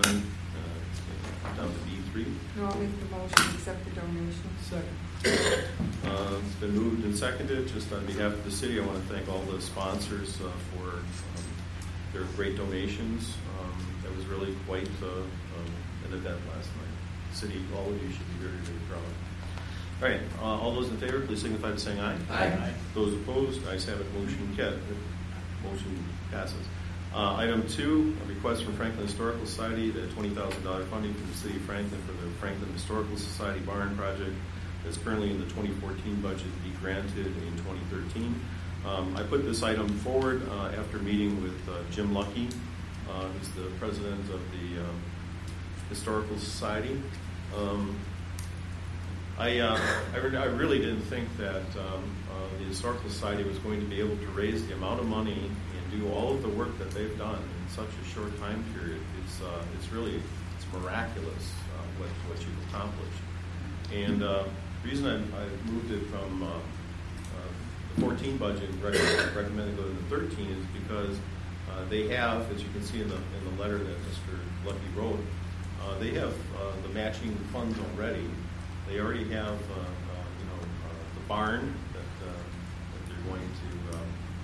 uh, down to B three? No, I'll make the motion, accept the donation. Second. Uh, It's been moved and seconded. Just on behalf of the city, I want to thank all the sponsors uh, for um, their great donations. Um, That was really quite uh, um, an event last night. City, all of you should be very, very proud. All right, uh, all those in favor, please signify by saying aye. Aye. Those opposed, ayes have it, motion ca- motion passes. Uh, Item two, a request from Franklin Historical Society, the twenty thousand dollars funding from the city of Franklin for the Franklin Historical Society barn project that's currently in the twenty fourteen budget to be granted in twenty thirteen. Um, I put this item forward uh, after meeting with uh, Jim Lucky, uh, who's the president of the um, Historical Society. Um, I, uh, I, re- I really didn't think that um, uh, the Historical Society was going to be able to raise the amount of money and do all of the work that they've done in such a short time period. It's, uh, it's really it's miraculous uh, what, what you've accomplished. And uh, the reason I, I moved it from uh, uh, the fourteen budget and recommend, recommended go to the thirteen is because uh, they have, as you can see in the, in the letter that Mister Lucky wrote, uh, they have uh, the matching funds already. They already have, uh, uh, you know, uh, the barn that, uh, that they're going to um,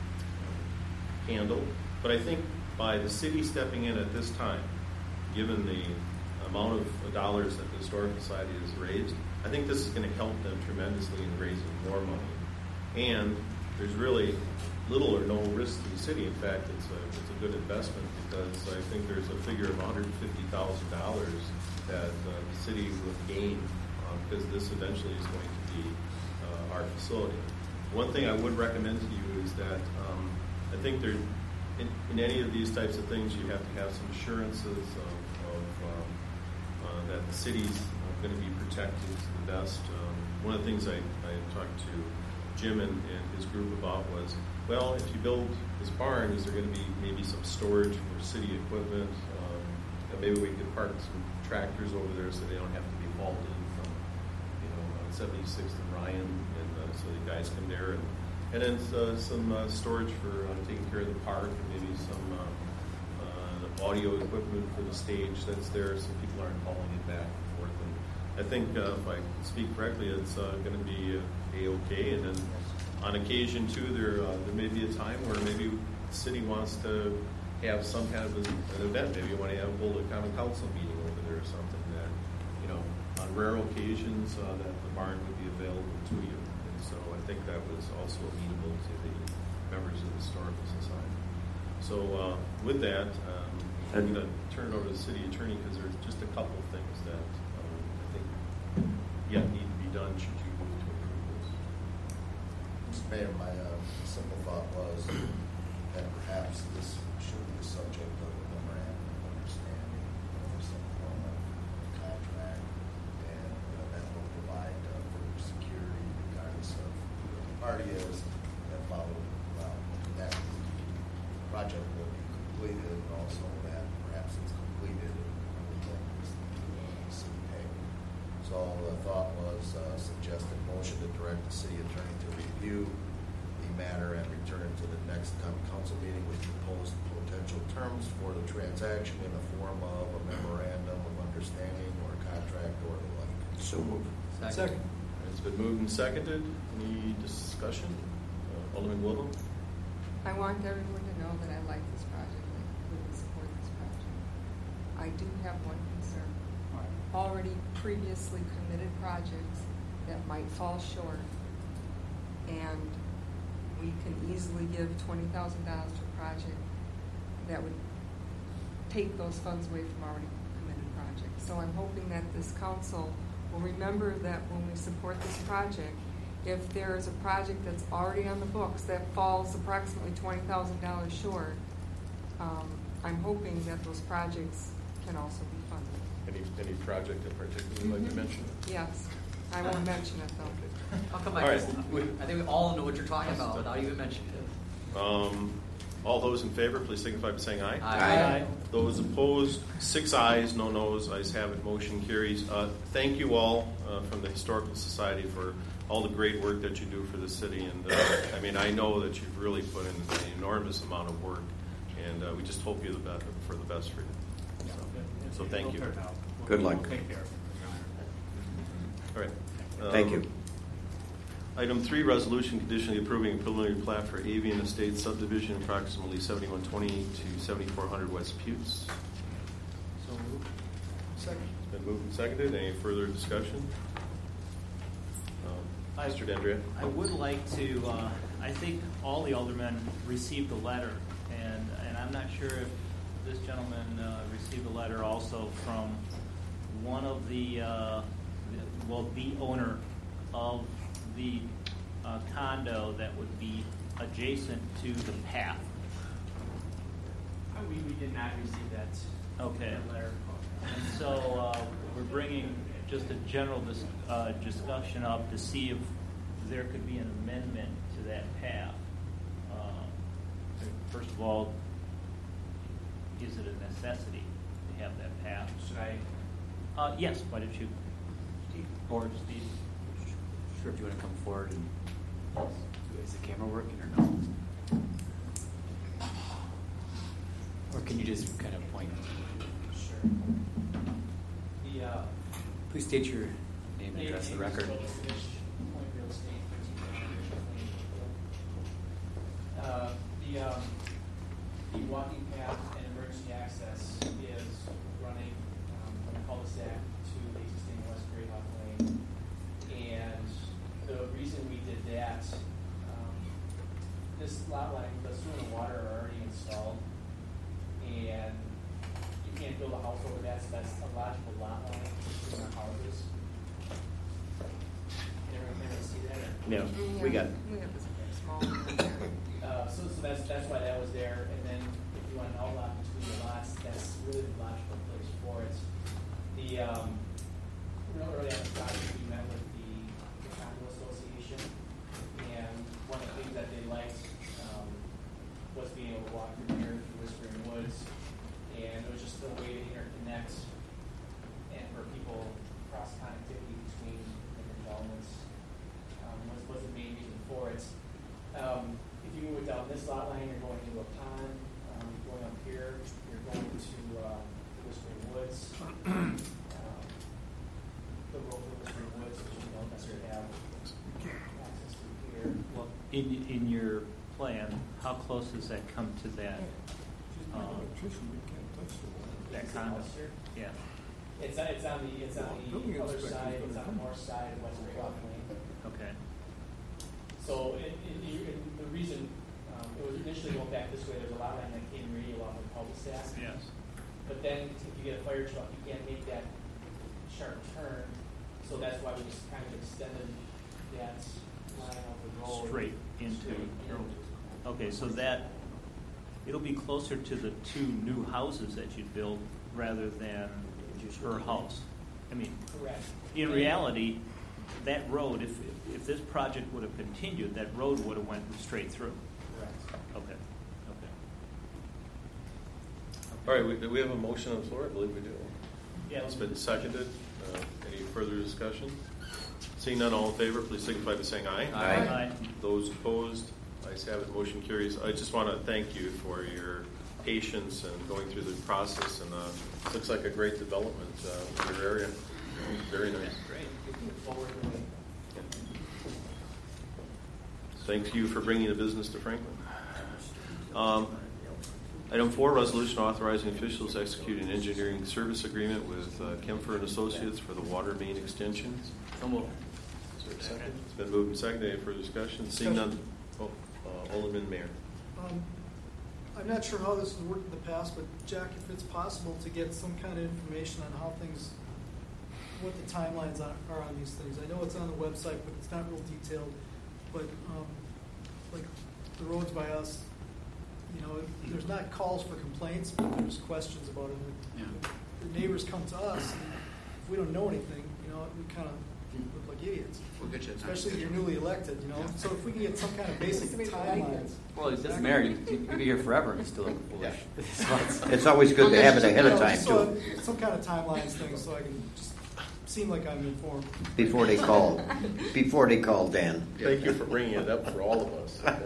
uh, handle. But I think by the city stepping in at this time, given the amount of dollars that the Historical Society has raised, I think this is going to help them tremendously in raising more money. And there's really little or no risk to the city. In fact, it's a, it's a good investment because I think there's a figure of one hundred fifty thousand dollars that uh, the city will gain because this eventually is going to be uh, our facility. One thing I would recommend to you is that um, I think there, in, in any of these types of things, you have to have some assurances of, of um, uh, that the city's going to be protected to the best. Um, one of the things I, I talked to Jim and, and his group about was, well, if you build this barn, is there going to be maybe some storage for city equipment? Um, and maybe we could park some tractors over there so they don't have to be hauled in seventy-sixth and Ryan, and uh, so the guys come there, and, and then uh, some uh, storage for uh, taking care of the park, and maybe some uh, uh, audio equipment for the stage that's there, so people aren't hauling it back and forth. And I think, uh, if I speak correctly, it's uh, going to be uh, a-okay. And then on occasion too, there uh, there may be a time where maybe the city wants to have some kind of a, an event. Maybe you want to have hold a common council meeting over there or something that, you know, on rare occasions uh, that the barn would be available to you. And so I think that was also amenable to the members of the Historical Society. So uh, with that, um, I'm going to turn it over to the city attorney because there's just a couple of things that um, I think yet need to be done should you move to approve this. Mister Mayor, my uh, simple thought was that perhaps this should be the subject of a memorandum of understanding or some form of contract. That will provide uh, further security regardless of who the party is. That follow, well, that project will be completed, and also that perhaps it's completed and we don't see pay. So the thought was uh, suggested motion to direct the city attorney to review the matter and return to the next common council meeting with proposed potential terms for the transaction in the form of a memorandum of understanding or a contract or the like. So moved. Second. It's been moved and seconded. Any discussion? Uh, Alderman Willow? I want everyone to know that I like this project, I completely support this project. I do have one concern. Already previously committed projects that might fall short, and we can easily give twenty thousand dollars to a project that would take those funds away from already committed projects. So I'm hoping that this council will remember that when we support this project, if there is a project that's already on the books that falls approximately twenty thousand dollars short, um, I'm hoping that those projects can also be funded. Any, any project in particular you'd like to mention? Yes. I won't mention it though. I'll come back. All to right. this. I think we all know what you're talking about without even mentioning it. Um, all those in favor, please signify by saying aye. Aye. Aye. Those opposed, six ayes, no noes. Ayes have it. Motion carries. Uh, thank you all uh, from the Historical Society for all the great work that you do for the city. And uh, I mean, I know that you've really put in an enormous amount of work, and uh, we just hope you the best for the best for you. So, so thank you. Good luck. Take care. All right. Um, Thank you. Item three, resolution conditionally approving a preliminary plat for Avian Estates subdivision, approximately seventy-one twenty to seventy-four hundred West Putes. So moved. Second. It's been moved and seconded. Any further discussion? Um, Mister Dendria. I would like to, uh, I think all the aldermen received a letter, and, and I'm not sure if this gentleman uh, received a letter also from one of the, uh, well, the owner of the uh, condo that would be adjacent to the path. We, we did not receive that, Okay. that letter. And so uh, we're bringing just a general dis- uh, discussion up to see if there could be an amendment to that path. Uh, first of all, is it a necessity to have that path? Should I? Uh, yes. Why don't you, Steve? Or Steve? Sure, if you want to come forward and is the camera working or no? Or can you just kind of point? Sure. The uh, Please state your name and address for the record. Uh, the, um, the walking path and emergency access is running um, from the cul-de-sac to the existing West Greyhawk Lane. And the reason we did that, um, this lot line, the sewer and water are already installed. And you can't build a house over that, so that's a logical lot line between our houses. Can everyone, can everyone see that? Or? Yeah, we got it. We have this small one there. Uh, so, so that's that's why that was there. And then if you want an outlot between the lots, that's really the logical place for it. The um, real early on the project, we met with the, the condo association, and one of the things that they liked um, was being able to walk through here through Whispering Woods, and it was just a way to interconnect and for people cross connectivity between different developments um, was, was the main reason for it. Um, if you move it down this lot line, you're going into a pond. Um, going up here, you're going to uh, the Whispering Woods. um, the road to Whispering Woods, which you don't necessarily have access to here. Well, in in your plan, how close does that come to that? Um, that condo? Yeah. It's on, it's on the it's on the other side. It's on the north side of West Greyhawk Lane. Okay. So it, it, it, the reason um, it was initially going back this way, there's a lot line that came radial off of cul-de-sac. Yes. But then if you get a fire truck, you can't make that sharp turn. So that's why we just kind of extended that line of the road Straight into. straight into. Okay, so that it'll be closer to the two new houses that you built rather than her house. I mean, Correct. in reality, that road, if if this project would have continued, that road would have went straight through. Correct. Okay. Okay. All right, we, we have a motion on the floor. I believe we do. Yeah, It's been seconded. Uh, any further discussion? Seeing none, all in favor, please signify by saying aye. Aye. Aye. Those opposed, ayes have it. Motion carries. I just want to thank you for your patience and going through the process. And uh, looks like a great development uh, in your area. Very nice. Great. Looking forward to it. Thank you for bringing the business to Franklin. Um, item four, resolution authorizing officials to execute an engineering service agreement with uh, Kempfer and Associates for the water main extension. So moved. Is there a second? It's been moved and seconded. Any further discussion? Seeing none. Oh, uh, Alderman Mayor. Um, I'm not sure how this has worked in the past, but Jack, if it's possible to get some kind of information on how things, what the timelines are are on these things. I know it's on the website, but it's not real detailed. But um, like the roads by us, you know, there's not calls for complaints, but there's questions about it. Yeah. The neighbors come to us, and if we don't know anything, you know, we kind of look like idiots. We'll get you a time. Especially if you're newly elected, you know. Yeah. So if we can get some kind of basic timelines. Well, it doesn't matter. You, you can be here forever and still look foolish. It's always good to have it ahead of time, So, too. some kind of timelines thing, so I can just seem like I'm informed. Before they call, before they call Dan. Thank you for bringing it up for all of us. All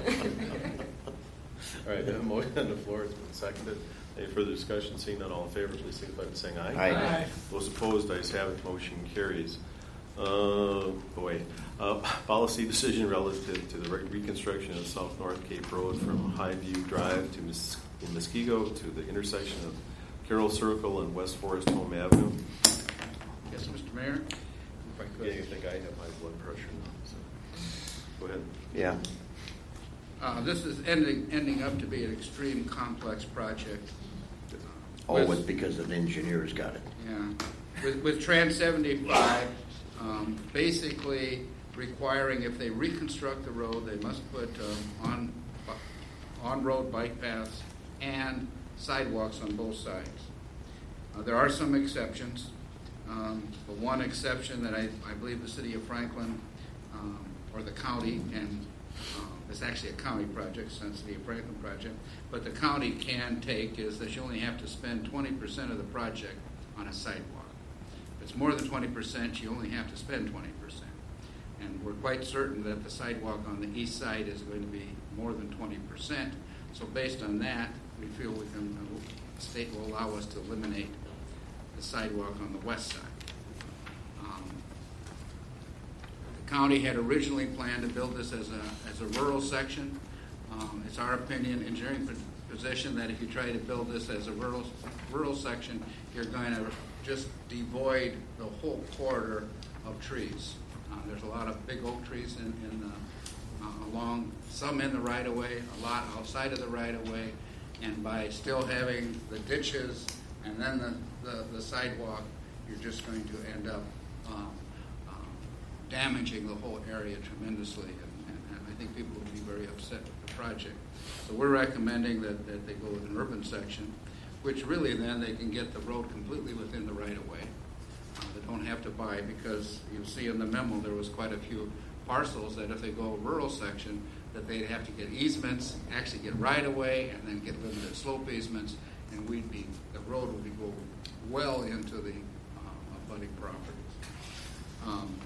right, I have a motion on the floor. It's been seconded. Any further discussion? Seeing none, all in favor, please signify by saying aye. Aye. Aye. Those opposed, ayes have it. Motion carries. Uh, boy, uh, policy decision relative to the re- reconstruction of South North Cape Road from Highview Drive to Mus- in Muskego to the intersection of Carroll Circle and West Forest Home Avenue. Yes, Mister Mayor. If I could. Yeah, you think I have high blood pressure now? So. Go ahead. Yeah. Uh, this is ending ending up to be an extreme complex project. Oh, it's because the engineers got it. Yeah. With, with Trans seventy-five, um, basically requiring if they reconstruct the road, they must put um, on on-road bike paths and sidewalks on both sides. Uh, there are some exceptions. Um, the one exception that I, I believe the city of Franklin um, or the county can, uh, it's actually a county project, it's not the city of Franklin project, but the county can take is that you only have to spend twenty percent of the project on a sidewalk. If it's more than twenty percent, you only have to spend twenty percent. And we're quite certain that the sidewalk on the east side is going to be more than twenty percent. So based on that, we feel we can, the state will allow us to eliminate the sidewalk on the west side. Um, the county had originally planned to build this as a as a rural section. Um, it's our opinion, engineering position, that if you try to build this as a rural rural section, you're going to just devoid the whole corridor of trees. Uh, there's a lot of big oak trees in, in the, uh, along, some in the right of way, a lot outside of the right of way, and by still having the ditches and then the, the, the sidewalk, you're just going to end up um, um, damaging the whole area tremendously, and, and, and I think people will be very upset with the project. So we're recommending that, that they go with an urban section, which really then they can get the road completely within the right of way. Uh, they don't have to buy, because you'll see in the memo there was quite a few parcels that if they go rural section, that they'd have to get easements, actually get right of way, and then get limited slope easements, and we'd be, the road would be go well into the uh, abutting properties. Um,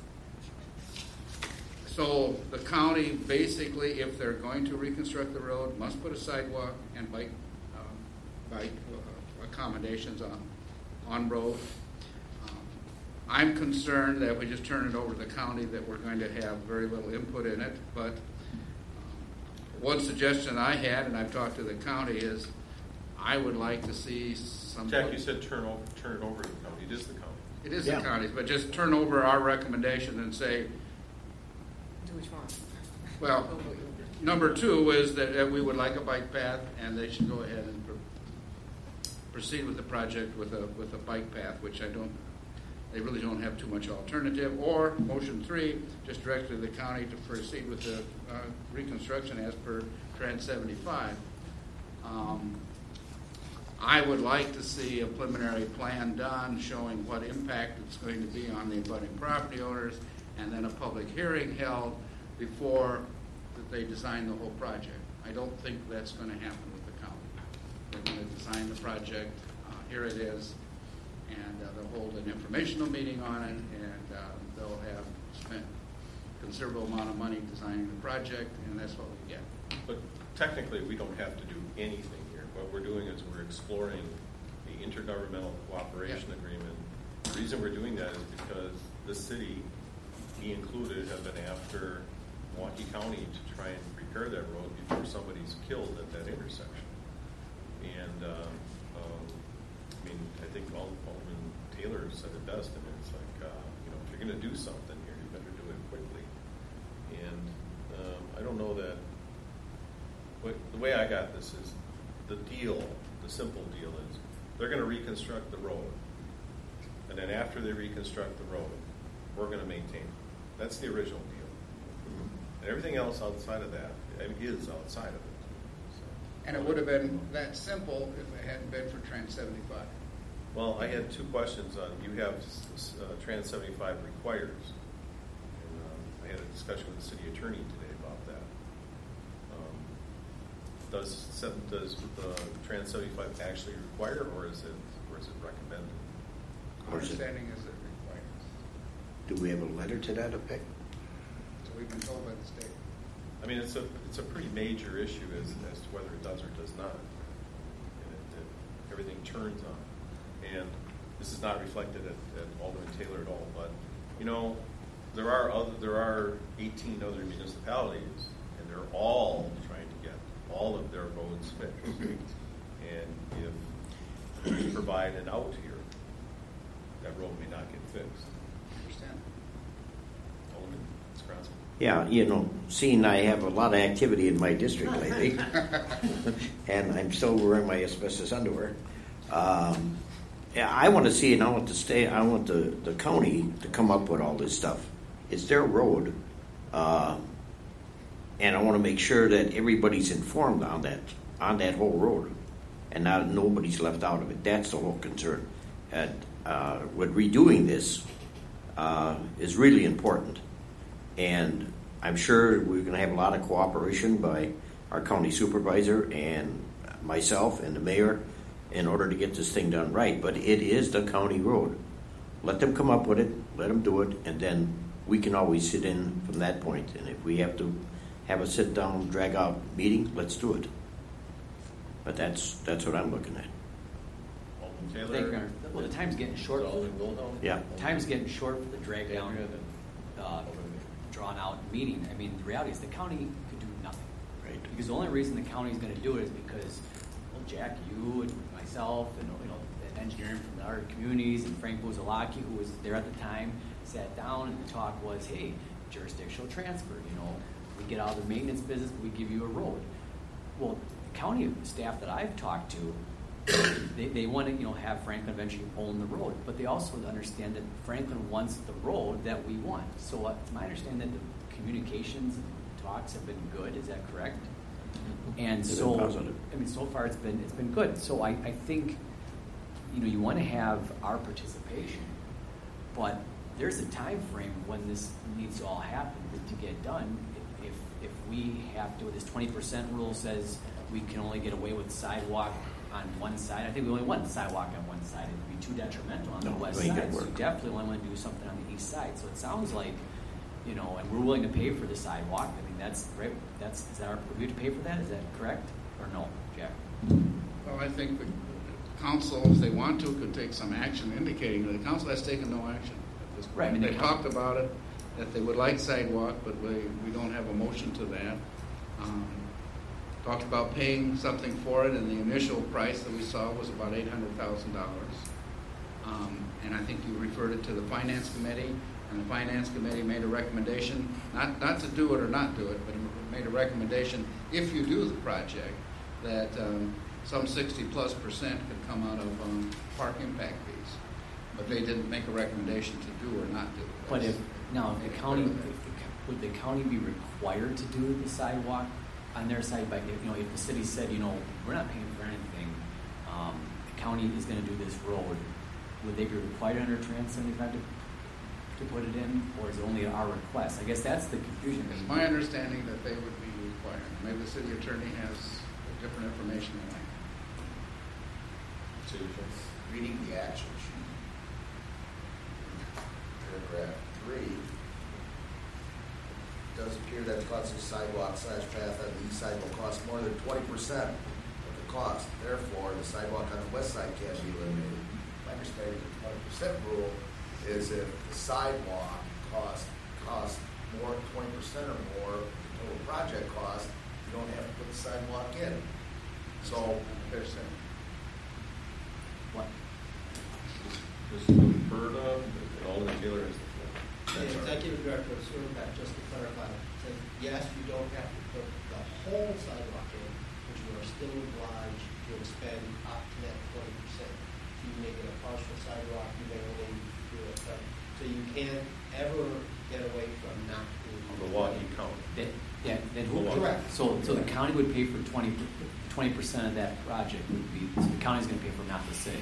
so the county basically, if they're going to reconstruct the road, must put a sidewalk and bike uh, bike uh, accommodations on on road. Um, I'm concerned that we just turn it over to the county, that we're going to have very little input in it. But um, one suggestion I had, and I've talked to the county, is I would like to see some. Jack, you said turn over, turn it over to the county. It is the county. It is Yeah. the county's, but just turn over our recommendation and say, Do what you want. well, number two is that uh, we would like a bike path, and they should go ahead and pr- proceed with the project with a with a bike path, which I don't, they really don't have too much alternative. Or motion three, just direct to the county to proceed with the uh, reconstruction as per Trans seventy-five. Um, I would like to see a preliminary plan done showing what impact it's going to be on the abutting property owners, and then a public hearing held before that they design the whole project. I don't think that's going to happen with the county. They're going to design the project, uh, here it is, and uh, they'll hold an informational meeting on it, and uh, they'll have spent a considerable amount of money designing the project, and that's what we get. But technically, we don't have to do anything here. What we're doing is we're exploring the intergovernmental cooperation Yeah. agreement. The reason we're doing that is because the city, me included, have been after Milwaukee County to try and repair that road before somebody's killed at that intersection. And um, um, I mean, I think Ald- Alderman Taylor said it best. I mean, it's like, uh, you know, if you're going to do something here, you better do it quickly. And um, I don't know that What- The way I got this is, the deal, the simple deal is, they're gonna reconstruct the road. And then after they reconstruct the road, we're gonna maintain it. That's the original deal. And everything else outside of that is outside of it. And it would have been that simple if it hadn't been for Trans seventy-five. Well, I had two questions on, you have uh, Trans seventy-five requires. And, uh, I had a discussion with the city attorney today about that. Um, Does, seven- does the Trans seventy-five actually require, or is it, or is it recommended? My understanding is it requires. Do we have a letter to that effect? So we've been told by the state. I mean, it's a, it's a pretty major issue as, as to whether it does or does not. And it, it, everything turns on. And this is not reflected at, at Alderman Taylor at all, but, you know, there are other, there are eighteen other municipalities, and they're all trying to get all of their roads fixed. And if we provide an out here, that road may not get fixed. Understand? Alderman Skronsky. Yeah, you know, seeing I have a lot of activity in my district lately, and I'm still wearing my asbestos underwear. Um, yeah, I want to see, and I want to stay. I want the, the county to come up with all this stuff. It's their road, uh, and I want to make sure that everybody's informed on that on that whole road, and not nobody's left out of it. That's the whole concern. And uh, with redoing this uh, is really important. And I'm sure we're going to have a lot of cooperation by our county supervisor and myself and the mayor in order to get this thing done right. But it is the county road. Let them come up with it, let them do it, and then we can always sit in from that point. And if we have to have a sit-down, drag-out meeting, let's do it. But that's that's what I'm looking at. Alderman Thank you, Taylor. Governor. Well, the time's getting short. Yeah. Time's getting short for the drag down, uh, drawn out meeting. I mean, the reality is the county could do nothing. Right. Because the only reason the county is going to do it is because, well, Jack, you and myself, and you know, and engineering from our communities, and Frank Buzalaki, who was there at the time, sat down, and the talk was, hey, jurisdictional transfer. You know, we get out of the maintenance business, but we give you a road. Well, the county staff that I've talked to, they, they want to, you know, have Franklin eventually own the road, but they also understand that Franklin wants the road that we want. So uh, it's my understanding that the communications and talks have been good. Is that correct? And It's so, been positive. I mean, so far it's been it's been good. So I, I think, you know, you want to have our participation, but there's a time frame when this needs to all happen to get done. If if we have to, this twenty percent rule says we can only get away with sidewalk on one side. I think we only want the sidewalk on one side. It would be too detrimental on No, the west it ain't side. gonna So you work. definitely only want to do something on the east side. So it sounds like, you know, and we're willing to pay for the sidewalk. I mean, that's right. That's is that our, we have to pay for that? Is that correct or no, Jack? Well, I think the council, if they want to, could take some action indicating that the council has taken no action at this point. Right, I mean, They the talked about it, that they would like sidewalk, but we, we don't have a motion to that. Um, talked about paying something for it, and the initial price that we saw was about eight hundred thousand dollars. Um, and I think you referred it to the finance committee, and the finance committee made a recommendation, not, not to do it or not do it, but made a recommendation, if you do the project, that um, some sixty plus percent could come out of um, park impact fees. But they didn't make a recommendation to do or not do. But if now if the county, if the, would the county be required to do the sidewalk on their side? By you know, if the city said, you know, we're not paying for anything, um, the county is going to do this road, would they be required under Trans seventy-five to, to put it in, or is it only our request? I guess that's the confusion. It's my understanding that they would be required. Maybe the city attorney has different information than I. Reading the action sheet, paragraph three, it does appear that the cost of sidewalk slash path on the east side will cost more than twenty percent of the cost. Therefore, the sidewalk on the west side can't be eliminated. My understanding of the twenty percent rule is if the sidewalk cost cost more, twenty percent or more, the total project cost, you don't have to put the sidewalk in. So, there's a What? This is heard of, and Alderman Taylor has the floor. The executive director of Sewertech, just to clarify, says, yes, you don't have to put the whole sidewalk in, but you are still obliged to expend up to that twenty percent. You make it a partial sidewalk, you may only do it, but, so you can't ever get away from not doing it. Milwaukee County. That, that, that who, Correct. So, so the county would pay for twenty percent of that project would be, so the county's gonna pay for, not the city.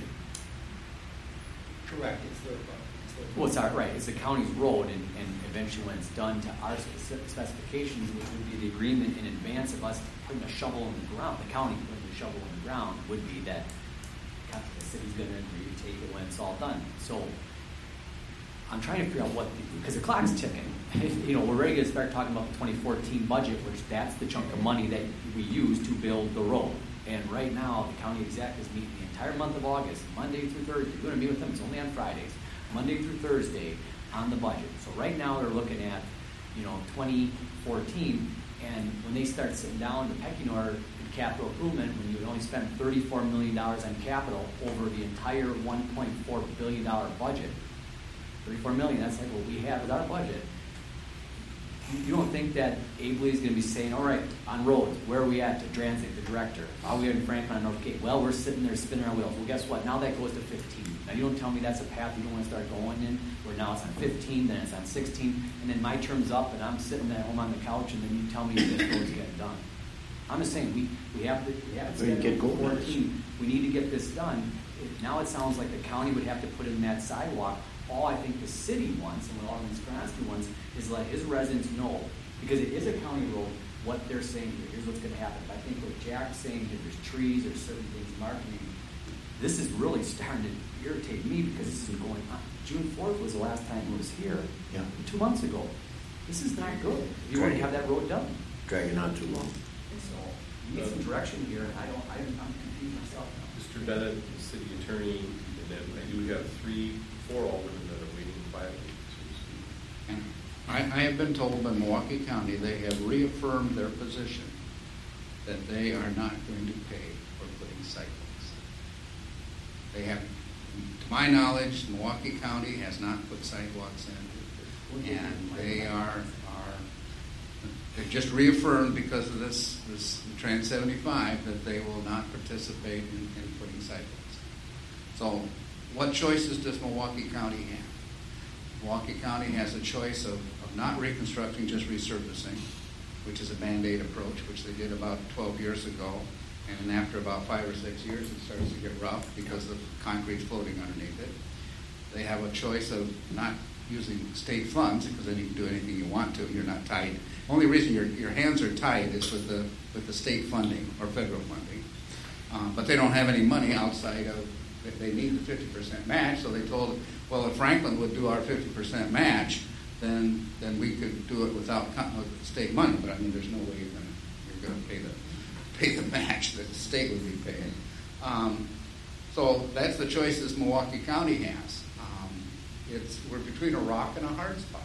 Correct, it's their, it's their. Well, it's our, right, it's the county's road, and, and eventually when it's done to our speci- specifications, which would be the agreement in advance of us putting a shovel in the ground, the county putting a shovel in the ground, would be that the city's gonna agree to take it when it's all done. So, I'm trying to figure out what, because the clock's ticking. You know, we're ready to start talking about the twenty fourteen budget, which that's the chunk of money that we use to build the road. And right now, the county exec is meeting the entire month of August, Monday through Thursday. We're going to meet with them. It's only on Fridays, Monday through Thursday, on the budget. So right now, they're looking at, you know, twenty fourteen, and when they start sitting down the pecking order in capital improvement, when you would only spend thirty-four million dollars on capital over the entire one point four billion dollars budget, thirty-four million dollars, that's like what we have as our budget. You don't think that Abley is going to be saying, all right, on roads, where are we at to Dranzik, the director? Are we in Franklin on North Cape? Well, we're sitting there spinning our wheels. Well, guess what? Now that goes to fifteen. Now, you don't tell me that's a path you don't want to start going in, where now it's on fifteen, then it's on sixteen, and then my term's up, and I'm sitting at home on the couch, and then you tell me this road's getting done. I'm just saying, we, we have to, we have to We get going. fourteen. We need to get this done. It, now it sounds like the county would have to put in that sidewalk. All I think the city wants, and what Alderman Skronsky wants, is let his residents know, because it is a county road, what they're saying here. Here's what's going to happen. But I think what Jack's saying, if there's trees or certain things marketing, this is really starting to irritate me because this is going on. June fourth was the last time it was here, Yeah. two months ago. This is not good. You want to have that road done. Dragging on too long. So you need some direction here, and I don't, I, I'm confused myself now. Mister Bennett, the city attorney, and then I do have three, four aldermen that are waiting quietly, so to speak. And I, I have been told by Milwaukee County, they have reaffirmed their position that they are not going to pay for putting sidewalks. They have, to my knowledge, Milwaukee County has not put sidewalks in, and they are, are they've just reaffirmed because of this, this Trans seventy-five that they will not participate in, in putting sidewalks. So, what choices does Milwaukee County have? Milwaukee County has a choice of, of not reconstructing, just resurfacing, which is a Band-Aid approach, which they did about twelve years ago. And then after about five or six years, it starts to get rough because the concrete's floating underneath it. They have a choice of not using state funds, because then you can do anything you want to. You're not tied. The only reason your, your hands are tied is with the, with the state funding or federal funding. Um, but they don't have any money outside of, they need the fifty percent match, so they told, well, if Franklin would do our fifty percent match, then then we could do it without with state money. But I mean, there's no way you're going you're going to pay the pay the match that the state would be paying. Um, so that's the choices Milwaukee County has. Um, it's we're between a rock and a hard spot,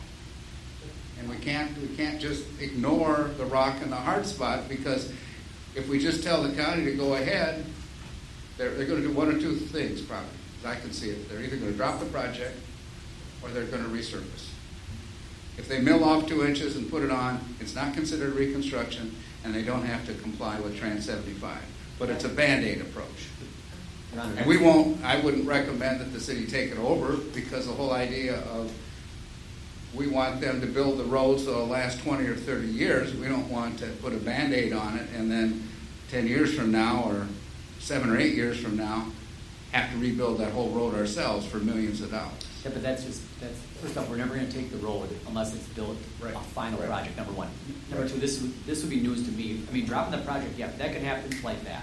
and we can't we can't just ignore the rock and the hard spot, because if we just tell the county to go ahead, They're, they're going to do one or two things, probably, as I can see it. They're either going to drop the project or they're going to resurface. If they mill off two inches and put it on, it's not considered reconstruction, and they don't have to comply with Trans seventy-five. But it's a Band-Aid approach. And we won't, I wouldn't recommend that the city take it over, because the whole idea of we want them to build the road so it'll last twenty or thirty years. We don't want to put a Band-Aid on it and then ten years from now or seven or eight years from now, have to rebuild that whole road ourselves for millions of dollars. Yeah, but that's just, that's, first off, we're never going to take the road unless it's built right. a final right. project, number one. Number right. two, this would, this would be news to me. I mean, dropping the project, yeah, that can happen like that.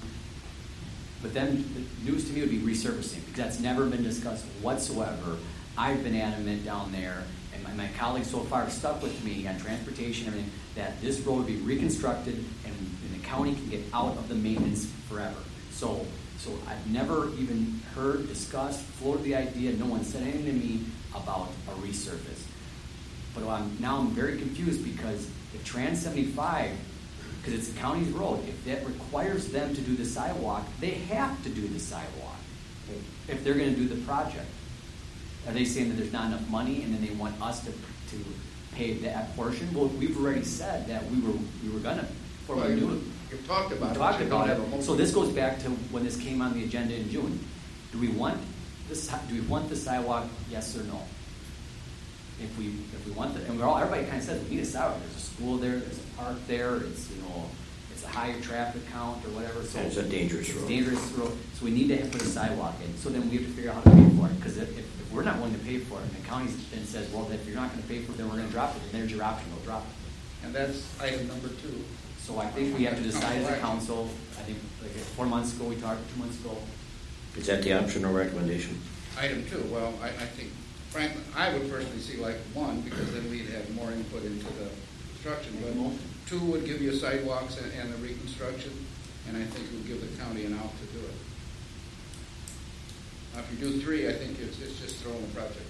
But then the news to me would be resurfacing, because that's never been discussed whatsoever. I've been adamant down there, and my, my colleagues so far have stuck with me on transportation and everything, that this road would be reconstructed and, and the county can get out of the maintenance forever. So, so I've never even heard, discussed, floated the idea. No one said anything to me about a resurface. But I'm, now I'm very confused, because the Trans seventy-five, because it's the county's road, if that requires them to do the sidewalk, they have to do the sidewalk if they're going to do the project. Are they saying that there's not enough money and then they want us to to pay that portion? Well, we've already said that we were we were gonna before Well, we you- knew it. you've talked about we it, talked but you about don't it. have a motion. So this goes back to when this came on the agenda in June. Do we want this? Do we want the sidewalk? Yes or no? If we if we want the, and we're all everybody kind of says we need a sidewalk. There's a school there. There's a park there. It's you know it's a higher traffic count or whatever. So And it's a dangerous it's road. dangerous road. So we need to put a sidewalk in. So then we have to figure out how to pay for it. Because if, if, if we're not willing to pay for it, and the county then says, well, if you're not going to pay for it, then we're going to drop it. And there's your option. We'll drop it. And that's item number two. So I think we have to decide as a council. I think like four months ago we talked, two months ago. Is that the option or recommendation? Item two, well, I, I think, frankly, I would personally see like one, because then we'd have more input into the construction. But two would give you sidewalks and, and the reconstruction, and I think it would give the county an out to do it. Now, if you do three, I think it's, it's just throwing the project.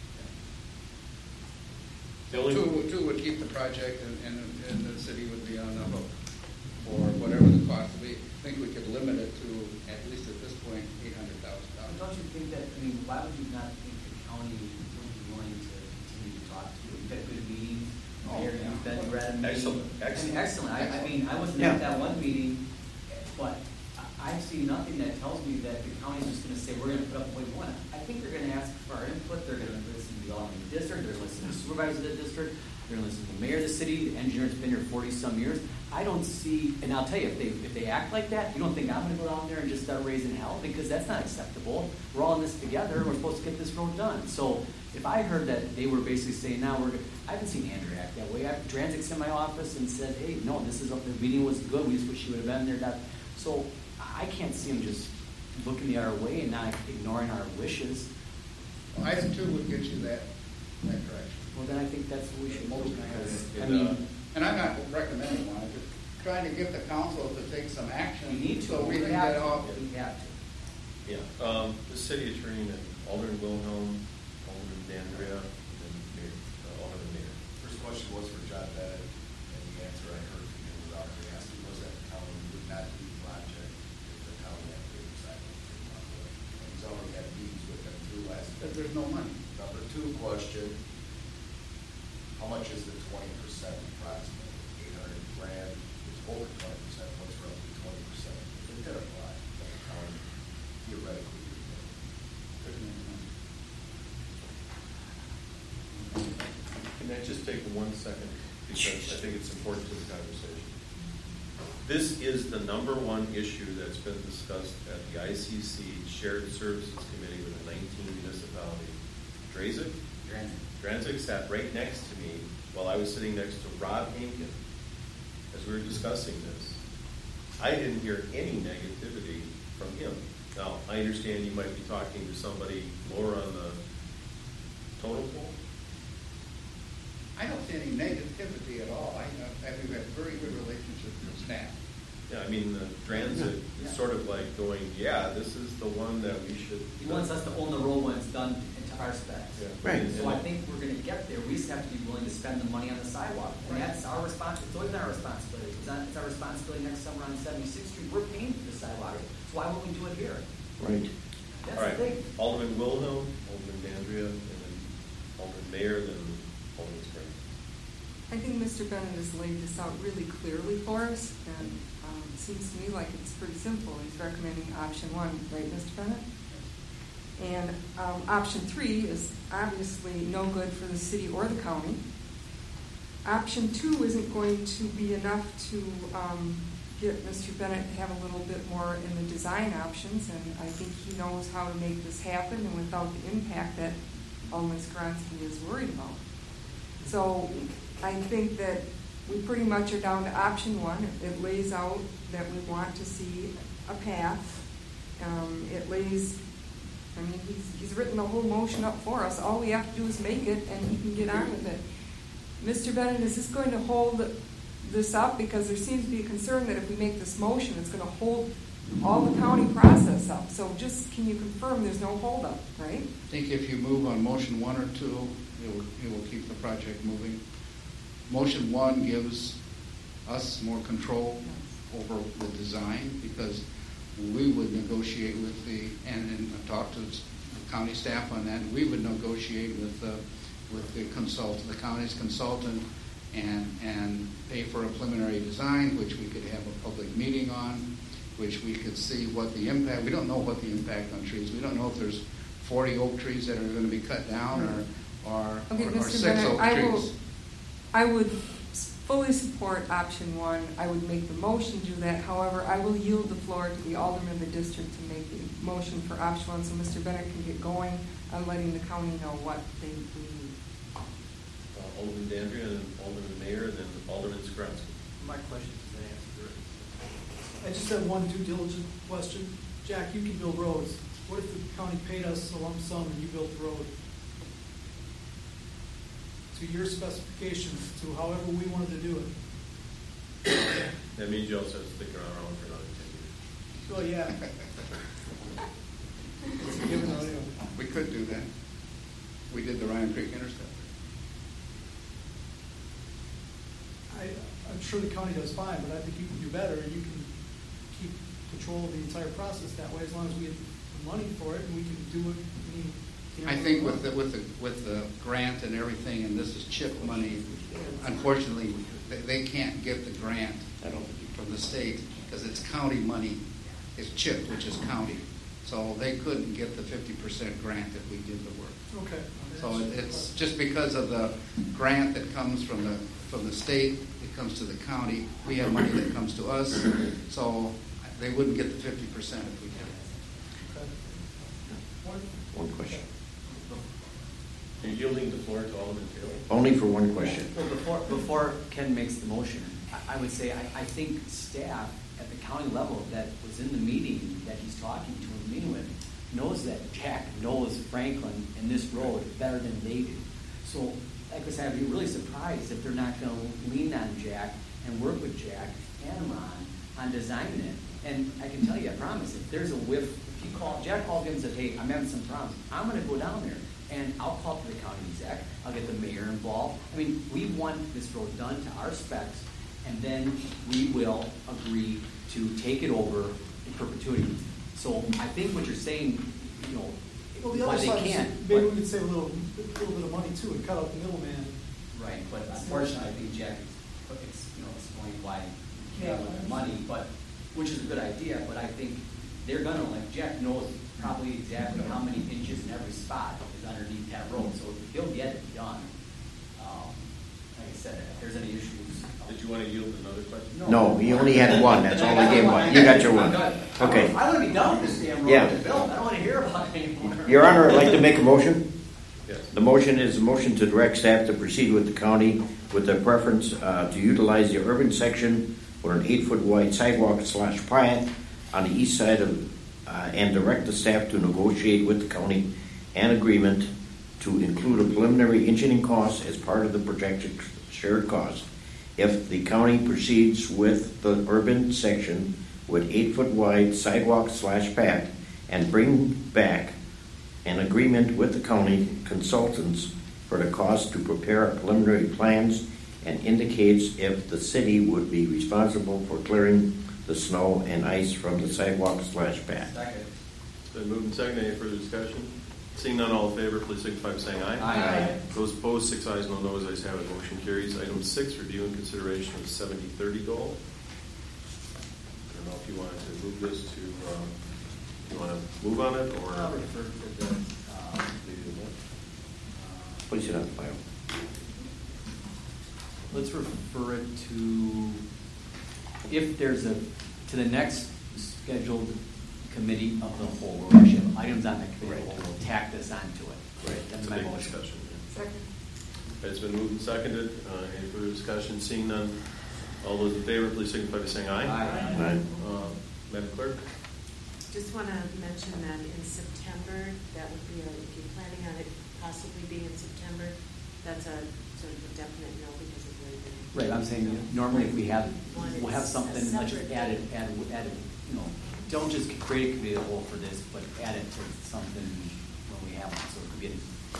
The only- Two, would- two would keep the project, and, and, and the city would be on the hook for whatever the cost would be. I think we could limit it to, at least at this point, eight hundred thousand dollars. Don't you think that, I mean, why would you not think the county would be willing to continue to talk to you? We've had good meetings. Oh, Mayor, yeah. you've been, you were at a meeting. Excellent, I mean, excellent. excellent. I, I mean, I wasn't Yeah. at that one meeting, but I, I see nothing that tells me that the county's just gonna say, we're gonna put up what we want. I think they're gonna ask for our input. They're gonna listen to the Alderman district. They're gonna listen to the supervisor of the district. They're gonna listen to the mayor of the city. The engineer's been here forty some years. I don't see, and I'll tell you, if they if they act like that, you don't think I'm going to go down there and just start raising hell, because that's not acceptable. We're all in this together. We're supposed to get this road done. So if I heard that they were basically saying, now we're, I haven't seen Andrew act that way. I Dransic's in my office and said, hey, no, this is, the meeting was good. We just wish you would have been there. That, so I can't see him just looking the other way and not ignoring our wishes. Well, item two would get you that, that direction. Well, then I think that's what we should do, because, I And, mean, uh, and I'm not recommending one, I'm just trying to get the council to take some action. we need to. So we We can have get to. off. We have to. Yeah, um, the city attorney and Alderman Wilhelm, Alderman Dandria, and then Mayor, uh, Alderman Mayor. First question was for John Bennett, and the answer I heard from him without me asking was that the county would not do the project if the county had paid the sidewalk. And he's already had meetings with them through last. But there's no money. Number two question, how much is the twenty percent approximately? Eight hundred grand, it's over twenty percent, what's roughly twenty percent? If it did apply, that the county theoretically would pay. There's no money. Can I just take one second, because I think it's important to the conversation. This is the number one issue that's been discussed at the I C C Shared Services Committee with the nineteen municipalities. Drazik? Dransik. Dransik sat right next to me while I was sitting next to Rob Hankin as we were discussing this. I didn't hear any negativity from him. Now, I understand you might be talking to somebody lower on the total pole. I don't see any negativity at all. I, uh, I think we have very good relationships with staff. Yeah, I mean, the transit Yeah. is sort of like going, yeah, this is the one that we should. He wants us to own the road when it's done into our specs. Yeah. Right. So I think we're gonna get there. We just have to be willing to spend the money on the sidewalk. And that's our response, it's always been our responsibility. It's not, it's our responsibility next summer on seventy-sixth Street. We're paying for the sidewalk. So why won't we do it here? Right. That's All right, the thing. Alderman Wilhelm, Alderman Dandria, and then Alderman Mayor, then Alderman Spring. I think Mister Bennett has laid this out really clearly for us, and um, it seems to me like it's pretty simple. He's recommending option one, right, Mister Bennett? And um, option three is obviously no good for the city or the county. Option two isn't going to be enough to um, get Mister Bennett to have a little bit more in the design options, and I think he knows how to make this happen and without the impact that Alderman Skronsky is worried about. So I think that we pretty much are down to option one. It lays out that we want to see a path. Um, it lays, I mean, he's, he's written the whole motion up for us. All we have to do is make it, and he can get on with it. Mister Bennett, is this going to hold this up? Because there seems to be a concern that if we make this motion, it's going to hold all the county process up. So just, can you confirm there's no holdup, right? I think if you move on motion one or two, it will, it will keep the project moving. Motion one gives us more control over the design, because we would negotiate with the, and, and talk to the county staff on that. We would negotiate with uh, with the consultant, the county's consultant, and and pay for a preliminary design, which we could have a public meeting on, which we could see what the impact. We don't know what the impact on trees. We don't know if there's forty oak trees that are going to be cut down, or or, Okay, or, or Mister six Bennett, oak I trees. will, I would fully support option one. I would make the motion to do that. However, I will yield the floor to the alderman of the district to make the motion for option one, so Mister Bennett can get going on letting the county know what they need. Uh, Alderman Dandria, and then Alderman Mayor, and then Alderman Skronsky. My question is been answered. I just have one due diligence question. Jack, you can build roads. What if the county paid us a lump sum and you built the road? To your specifications, to however we wanted to do it. That means you also have to stick around for another ten years. Oh, yeah. It's a given, though, anyway. We could do that. We did the Ryan Creek Intercept. I, I'm sure the county does fine, but I think you can do better, and you can keep control of the entire process that way, as long as we get the money for it, and we can do it. I mean, you know, I think with the, with the, with the grant and everything, and this is CHIP money, unfortunately, they, they can't get the grant from the state because it's county money. It's CHIP, which is county. So they couldn't get the fifty percent grant if we did the work. Okay. So it- it's just because of the grant that comes from the, from the state, it comes to the county. We have money that comes to us, so they wouldn't get the fifty percent if we did it. One question. You're yielding the floor to Alderman Taylor? Only for one question. Well, before, before Ken makes the motion, I, I would say, I, I think staff at the county level that was in the meeting that he's talking to and meeting with knows that Jack knows Franklin and this road better than they do. So, like I said, I'd be really surprised if they're not going to lean on Jack and work with Jack and Ron on designing it. And I can tell you, I promise, if there's a whiff, if you call, Jack called in and said, hey, I'm having some problems, I'm going to go down there. And I'll call to the county exec, I'll get the mayor involved. I mean, we want this road done to our specs, and then we will agree to take it over in perpetuity. So I think what you're saying, you know, Well, the why other they side, can't. is maybe but- we could save a little, a little bit of money too, and cut out the middleman. Right, but unfortunately, I think Jack is, it's, you know, explaining why you can't Yeah. with the money, but, which is a good idea, but I think they're gonna, like, Jack knows probably exactly how many inches in every spot is underneath that road, so he'll get it done. Um, Like I said, if there's any issues. Did you want to yield another question? No, he only had one. That's all I gave one. You got your one. Okay. I wanna be done with this damn road Yeah. to build, I don't wanna hear about it anymore. Your Honor, I'd like to make a motion. Yes. The motion is a motion to direct staff to proceed with the county with a preference uh, to utilize the urban section for an eight-foot wide sidewalk slash plat on the east side of, uh, and direct the staff to negotiate with the county an agreement to include a preliminary engineering cost as part of the projected shared cost. If the county proceeds with the urban section with eight-foot wide sidewalk slash plat and bring back an agreement with the county consultants for the cost to prepare preliminary plans and indicates if the city would be responsible for clearing the snow and ice from the sidewalk slash path. Second. It's been moved and seconded. Any further discussion? Seeing none, all in favor, please signify by saying aye. Aye. Those opposed, six ayes, no noes. Ayes have it. Motion carries. Item six, review and consideration of seventy thirty goal. I don't know if you wanted to move this to, um, you want to move on it or? I'll refer to the, um, Place it on file. let's refer it to, if there's a, to the next scheduled committee of the whole, where we have items on the committee of the whole, we'll tack this onto it. Right. That's It's a my big motion. discussion. Second. It's been moved and seconded. Uh, any further discussion? Seeing none, all those in favor, please signify by saying aye. Aye. Aye. Uh, Madam Clerk? Just want to mention that in September, that would be, a, if you're planning on it possibly being in September, that's a sort of a definite no because of where the. Right, I'm saying normally if we have, One we'll have is a something, let's just separate add it, date. add it, add it, you know, don't just create a committee of the whole for this, but add it to something when we have one, so it could be.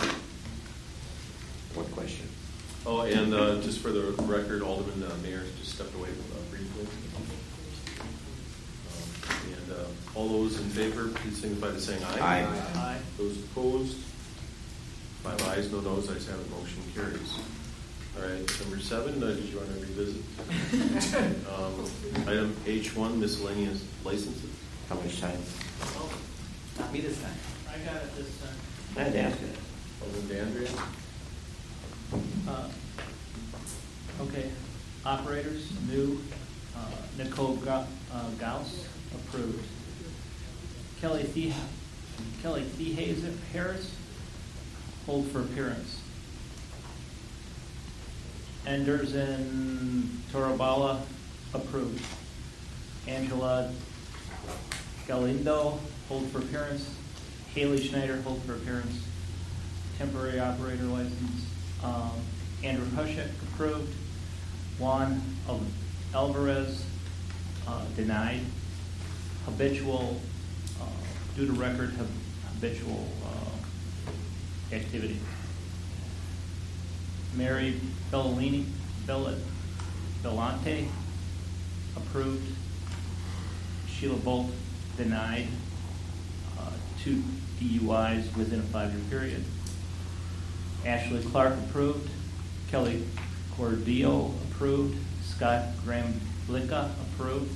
One question. Oh, and uh, just for the record, Alderman uh, Mayor just stepped away uh, briefly. Um, and uh, All those in favor, please signify by saying aye. Aye. Aye. Those opposed? Five ayes, no noes, ayes have it, motion carries. All right, number seven, uh, did you want to revisit? um, item H one, miscellaneous licenses. How much time? Oh, not me this time. I got it this time. I had to ask it. Alderman Dandria. Uh, Okay, operators, new, uh, Nicole Ga- uh, Gauss, approved. Kelly Thie- Kelly Thehazer Harris, hold for appearance. Enders and Torabala, approved. Angela Galindo, hold for appearance. Haley Schneider, hold for appearance. Temporary operator license. Um, Andrew Hushek, approved. Juan Alvarez, uh, denied. Habitual, uh, due to record, hab- habitual uh, activity. Mary Bellini, Bell- Bellante, approved. Sheila Bolt, denied. Uh, two D U Is within a five-year period. Ashley Clark, approved. Kelly Cordillo, approved. Scott Graham-Blicka, approved.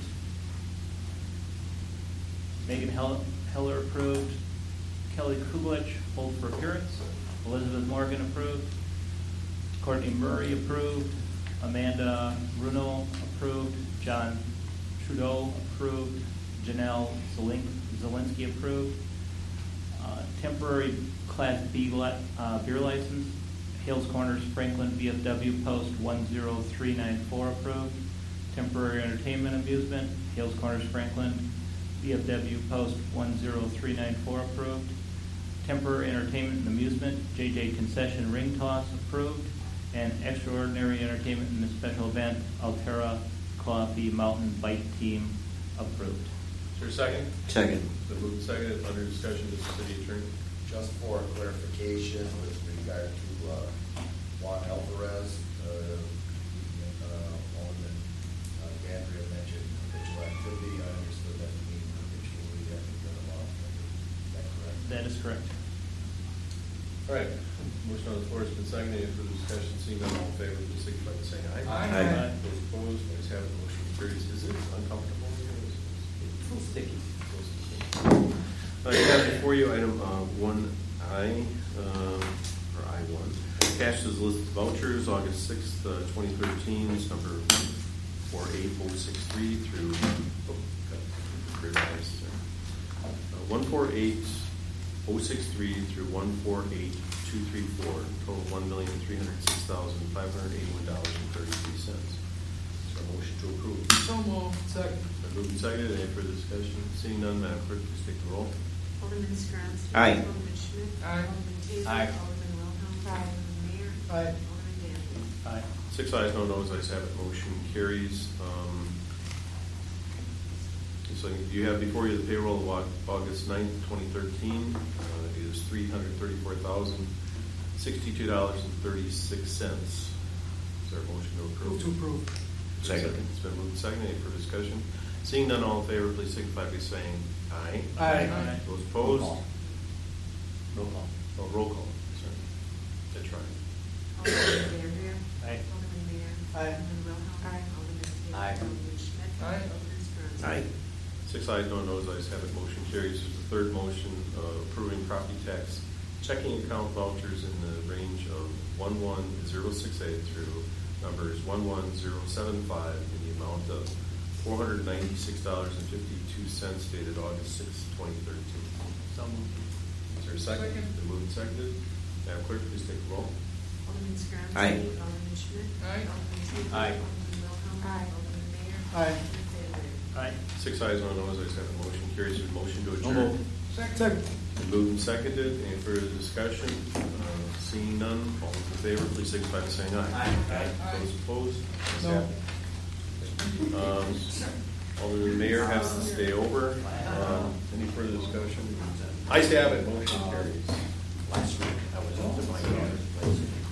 Megan Hell- Heller, approved. Kelly Kublich, hold for appearance. Elizabeth Morgan, approved. Courtney Murray, approved. Amanda Runo, approved. John Trudeau, approved. Janelle Zelin- Zelinsky, approved. Uh, temporary Class B li- uh, beer license. Hales Corners, Franklin, V F W, Post one zero three nine four, approved. Temporary entertainment amusement, Hales Corners, Franklin, V F W, Post one zero three nine four, approved. Temporary entertainment and amusement, J J Concession Ring Toss, approved. And extraordinary entertainment and a special event, Altera Coffee Mountain Bike Team, approved. Is there a second? Second. The move and second, under discussion with the city attorney. Just for clarification with regard to uh, Juan Alvarez, uh, uh, Alderman uh, Dandria mentioned habitual activity. I understood that to mean habitually having been involved. Is that correct? That is correct. All right, motion on the floor has been seconded. Any further discussion? Seeing none, all in favor, please signify by saying aye. Aye. Aye. Those opposed, ayes have it, motion carries. Is it uncomfortable? It's a little sticky. Uh, you have before you item uh, one I, um, or I one. Cash is listed vouchers, August sixth, uh, twenty thirteen, it's number four eight oh six three through, oh, got revised. Uh, one four eight oh six three through one four eight two three four, total one million three hundred six thousand five hundred eighty-one dollars and thirty-three cents. Is there a motion to approve? So moved. Second. Been moved and seconded. Any further discussion? Seeing none, Madam Clerk, please take the roll. Alderman Scronstein. Aye. Alderman Schmidt. Aye. Alderman Taylor. Aye. Alderman Wilhelm. Aye. Alderman Mayor. Aye. Alderman Dandridge. Aye. Six ayes, no noes, ayes have it, motion carries. Um, So you have before you the payroll of Au- August ninth, twenty thirteen. Uh, It is three hundred thirty-four thousand sixty-two dollars and thirty-six cents. Is there a motion to approve? Move to approve. Is there a Second. It's been moved and seconded. Any further discussion? Seeing none, all in favor, please signify by saying aye. Aye. Aye. Those opposed? Roll call. Roll call. Oh, roll call, sorry. That's right. Alderman Dandria. Aye. Alderman Mayor. Aye. Alderman Wilhelm. Aye. Alderman Taylor. Aye. Alderman Schmidt. Aye. Alderman Scronstein. Aye. Six ayes, no noes, ayes have it, motion carries. There's a third motion uh, approving property tax checking account vouchers in the range of one one zero six eight through numbers one one zero seven five in the amount of four hundred ninety-six dollars and fifty-two cents dated August sixth, twenty thirteen. So moved. Is there a second? Second. Been moved and seconded. Madam Clerk, please take the roll. Alderman Scronstein. Aye. Alderman Schmidt. Aye. Alderman Taylor. Aye. Alderman Wilhelm. Aye. Alderman Mayor. Aye. Alderman Dandridge. Aye. Six ayes, no noes, ayes have it, motion carries. There's a motion to adjourn. moved. Second. Been moved and seconded. Any further discussion? Uh, Seeing none, all those in favor, please signify by saying aye. Aye. Those opposed? Ayes No. have it. Um, Alderman Mayor has to stay over. Um, Any further discussion? Ayes have it, motion carries.